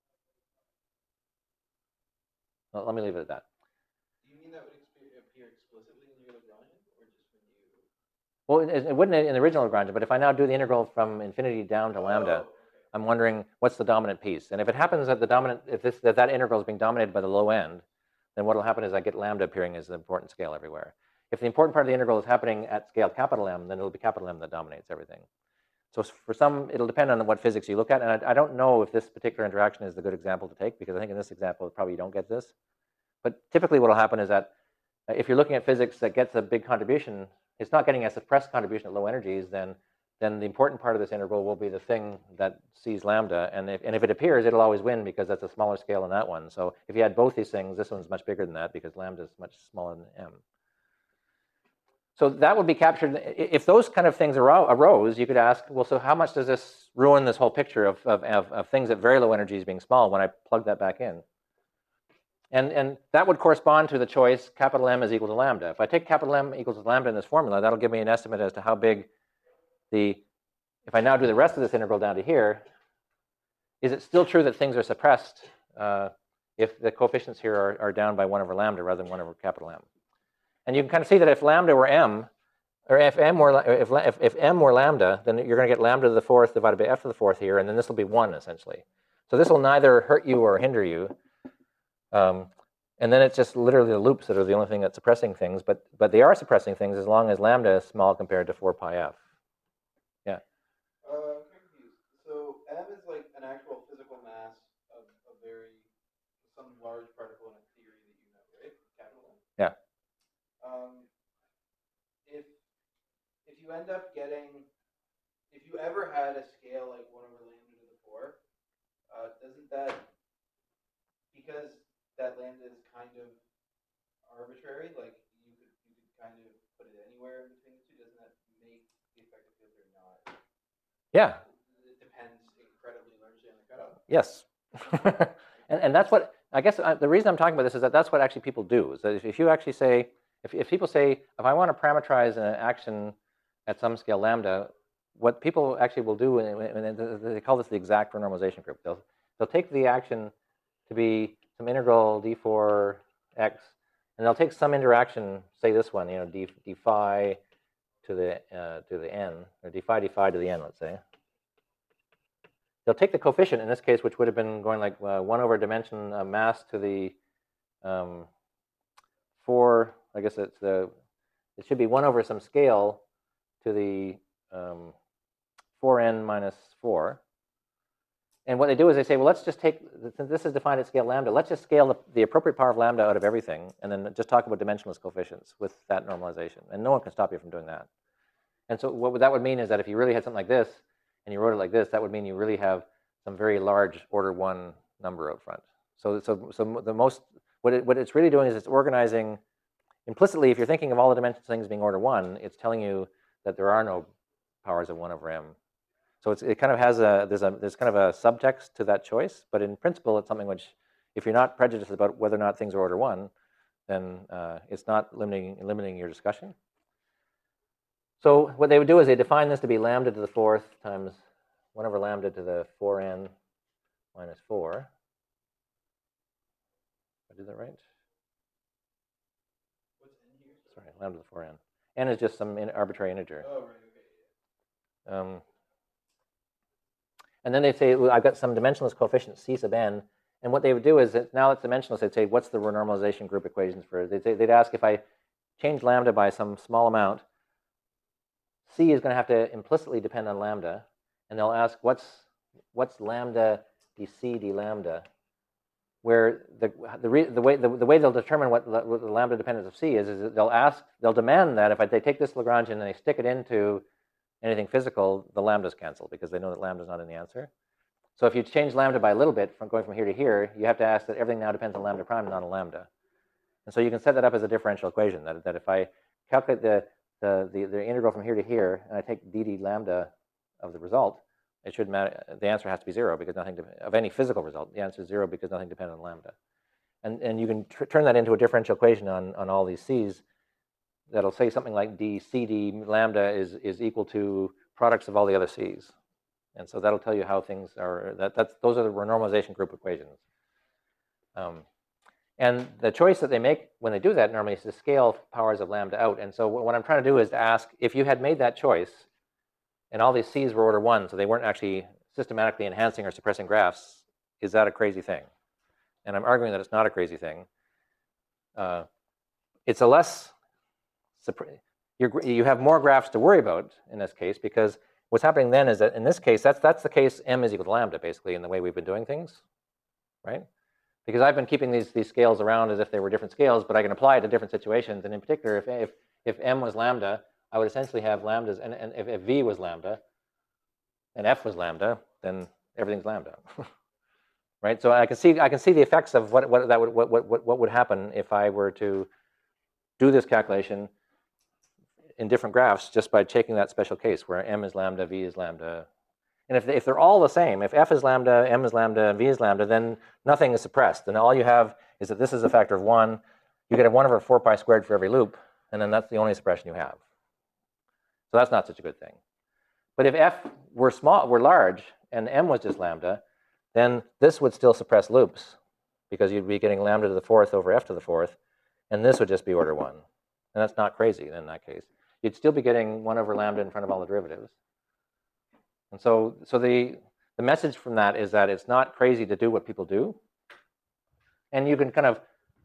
let me leave it at that. Do you mean that would appear explicitly in your Lagrangian, or just when you? Well, it wouldn't in the original Lagrangian, but if I now do the integral from infinity down to lambda, Okay. I'm wondering what's the dominant piece. And if it happens that that integral is being dominated by the low end, then what will happen is I get lambda appearing as the important scale everywhere. If the important part of the integral is happening at scale capital M, then it'll be capital M that dominates everything. So for some, it'll depend on what physics you look at. And I don't know if this particular interaction is the good example to take, because I think in this example, probably you don't get this. But typically what will happen is that if you're looking at physics that gets a big contribution, it's not getting a suppressed contribution at low energies, then the important part of this integral will be the thing that sees lambda. And if it appears, it'll always win because that's a smaller scale than that one. So if you had both these things, this one's much bigger than that because lambda is much smaller than m. So that would be captured. If those kind of things arose, you could ask, well, so how much does this ruin this whole picture of things at very low energies being small when I plug that back in? And that would correspond to the choice capital M is equal to lambda. If I take capital M equals to lambda in this formula, that'll give me an estimate as to how big if I now do the rest of this integral down to here, is it still true that things are suppressed if the coefficients here are down by 1 over lambda rather than 1 over capital M? And you can kind of see that if lambda were m, or if m were lambda, then you're going to get lambda to the 4th divided by f to the 4th here, and then this will be 1 essentially. So this will neither hurt you or hinder you. And then it's just literally the loops that are the only thing that's suppressing things, but they are suppressing things as long as lambda is small compared to 4 pi f. Yeah. I'm confused. So M is like an actual physical mass of some large particle in a theory that you know, right? Capital M. Yeah. If you end up if you ever had a scale like 1 over lambda to the 4, doesn't that, because that lambda is kind of arbitrary, like you could kind of put it anywhere in between the two, doesn't that make the effective field or not? Yeah. It depends incredibly largely on the cutoff. Yes. and that's what, I guess the reason I'm talking about this is that that's what actually people do. Is that if you actually say, if people say, if I want to parameterize an action at some scale lambda, what people actually will do, and they call this the exact renormalization group. They'll take the action to be some integral d4 x, and they'll take some interaction, say this one, d phi to the n, or d phi to the n, let's say. They'll take the coefficient in this case, which would have been going like 1 over dimension mass to the 4. I guess it should be 1 over some scale to the 4n minus 4. And what they do is they say, well, let's just take, since this is defined at scale lambda, let's just scale the appropriate power of lambda out of everything, and then just talk about dimensionless coefficients with that normalization. And no one can stop you from doing that. And so what that would mean is that if you really had something like this, and you wrote it like this, that would mean you really have some very large order 1 number out front. So the most, what it's really doing is it's organizing, implicitly, if you're thinking of all the dimensions of things being order 1, it's telling you that there are no powers of 1 over m. So it kind of has there's kind of a subtext to that choice, but in principle, it's something which, if you're not prejudiced about whether or not things are order 1, then it's not limiting your discussion. So what they would do is they define this to be lambda to the 4th times 1 over lambda to the 4n minus 4. Did I do that right? What's n here? Sorry, lambda to the 4n. N is just some arbitrary integer. Oh, right, okay. And then they say, well, I've got some dimensionless coefficient C sub n. And what they would do is, that now it's dimensionless, they'd say, what's the renormalization group equations for it? They'd ask if I change lambda by some small amount, C is going to have to implicitly depend on lambda. And they'll ask, what's lambda dc d lambda? Where the way they'll determine what the lambda dependence of C is that they'll demand that if they take this Lagrangian and they stick it into anything physical, the lambdas cancel because they know that lambda is not in the answer. So if you change lambda by a little bit from going from here to here, you have to ask that everything now depends on lambda prime, not on lambda. And so you can set that up as a differential equation, that if I calculate the integral from here to here, and I take dd lambda of the result, it should matter. The answer has to be 0 because nothing of any physical result. The answer is 0 because nothing depends on lambda. And you can turn that into a differential equation on all these c's that'll say something like d cd lambda is equal to products of all the other c's. And so that'll tell you how things are. Those are the renormalization group equations. And the choice that they make when they do that normally is to scale powers of lambda out. And so what I'm trying to do is to ask, if you had made that choice, and all these c's were order 1, so they weren't actually systematically enhancing or suppressing graphs, is that a crazy thing? And I'm arguing that it's not a crazy thing. It's a less, you have more graphs to worry about in this case, because what's happening then is that in this case, that's the case m is equal to lambda, basically, in the way we've been doing things, right? Because I've been keeping these scales around as if they were different scales, but I can apply it to different situations. And in particular, if m was lambda, I would essentially have lambdas, and if v was lambda, and f was lambda, then everything's lambda, right? So I can see the effects of what would happen if I were to do this calculation in different graphs just by taking that special case where m is lambda, v is lambda. And if they're all the same, if f is lambda, m is lambda, and v is lambda, then nothing is suppressed. And all you have is that this is a factor of 1. You get a 1 over 4 pi squared for every loop, and then that's the only suppression you have. So that's not such a good thing. But if f were large, and m was just lambda, then this would still suppress loops, because you'd be getting lambda to the 4th over f to the 4th, and this would just be order 1. And that's not crazy in that case. You'd still be getting 1 over lambda in front of all the derivatives. And so the message from that is that it's not crazy to do what people do. And you can kind of,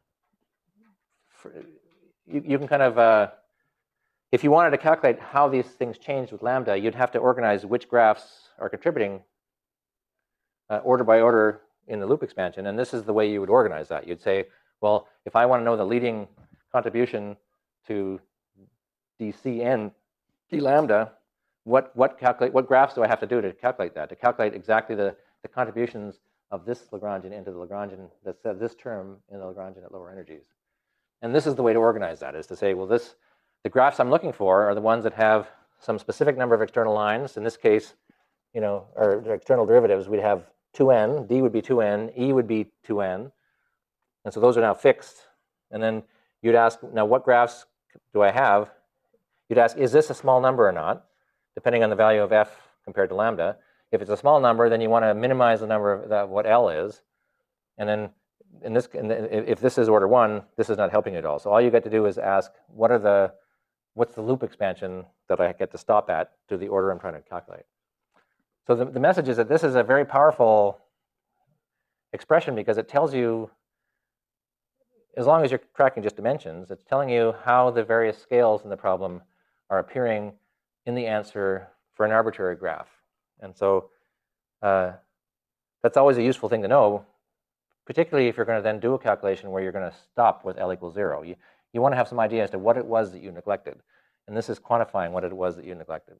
if you wanted to calculate how these things change with lambda, you'd have to organize which graphs are contributing order by order in the loop expansion. And this is the way you would organize that. You'd say, well, if I want to know the leading contribution to dCn d lambda, what graphs do I have to do to calculate that? To calculate exactly the contributions of this Lagrangian into the Lagrangian, this term in the Lagrangian at lower energies. And this is the way to organize that, is to say, well, the graphs I'm looking for are the ones that have some specific number of external lines. In this case, or external derivatives, we'd have 2n, d would be 2n, e would be 2n. And so those are now fixed. And then you'd ask, now what graphs do I have? You'd ask, is this a small number or not, depending on the value of f compared to lambda. If it's a small number, then you want to minimize the number of what L is. And then if this is order 1, this is not helping at all. So all you get to do is ask, what's the loop expansion that I get to stop at to the order I'm trying to calculate? So the message is that this is a very powerful expression, because it tells you, as long as you're tracking just dimensions, it's telling you how the various scales in the problem are appearing in the answer for an arbitrary graph. And so that's always a useful thing to know, particularly if you're going to then do a calculation where you're going to stop with L equals 0. You want to have some idea as to what it was that you neglected. And this is quantifying what it was that you neglected.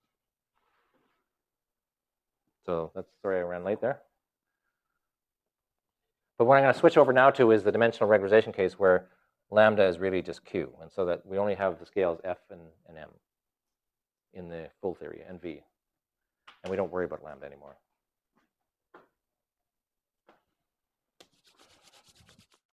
So sorry I ran late there. But what I'm going to switch over now to is the dimensional regularization case where lambda is really just q. And so that we only have the scales f and m in the full theory, and v. And we don't worry about lambda anymore.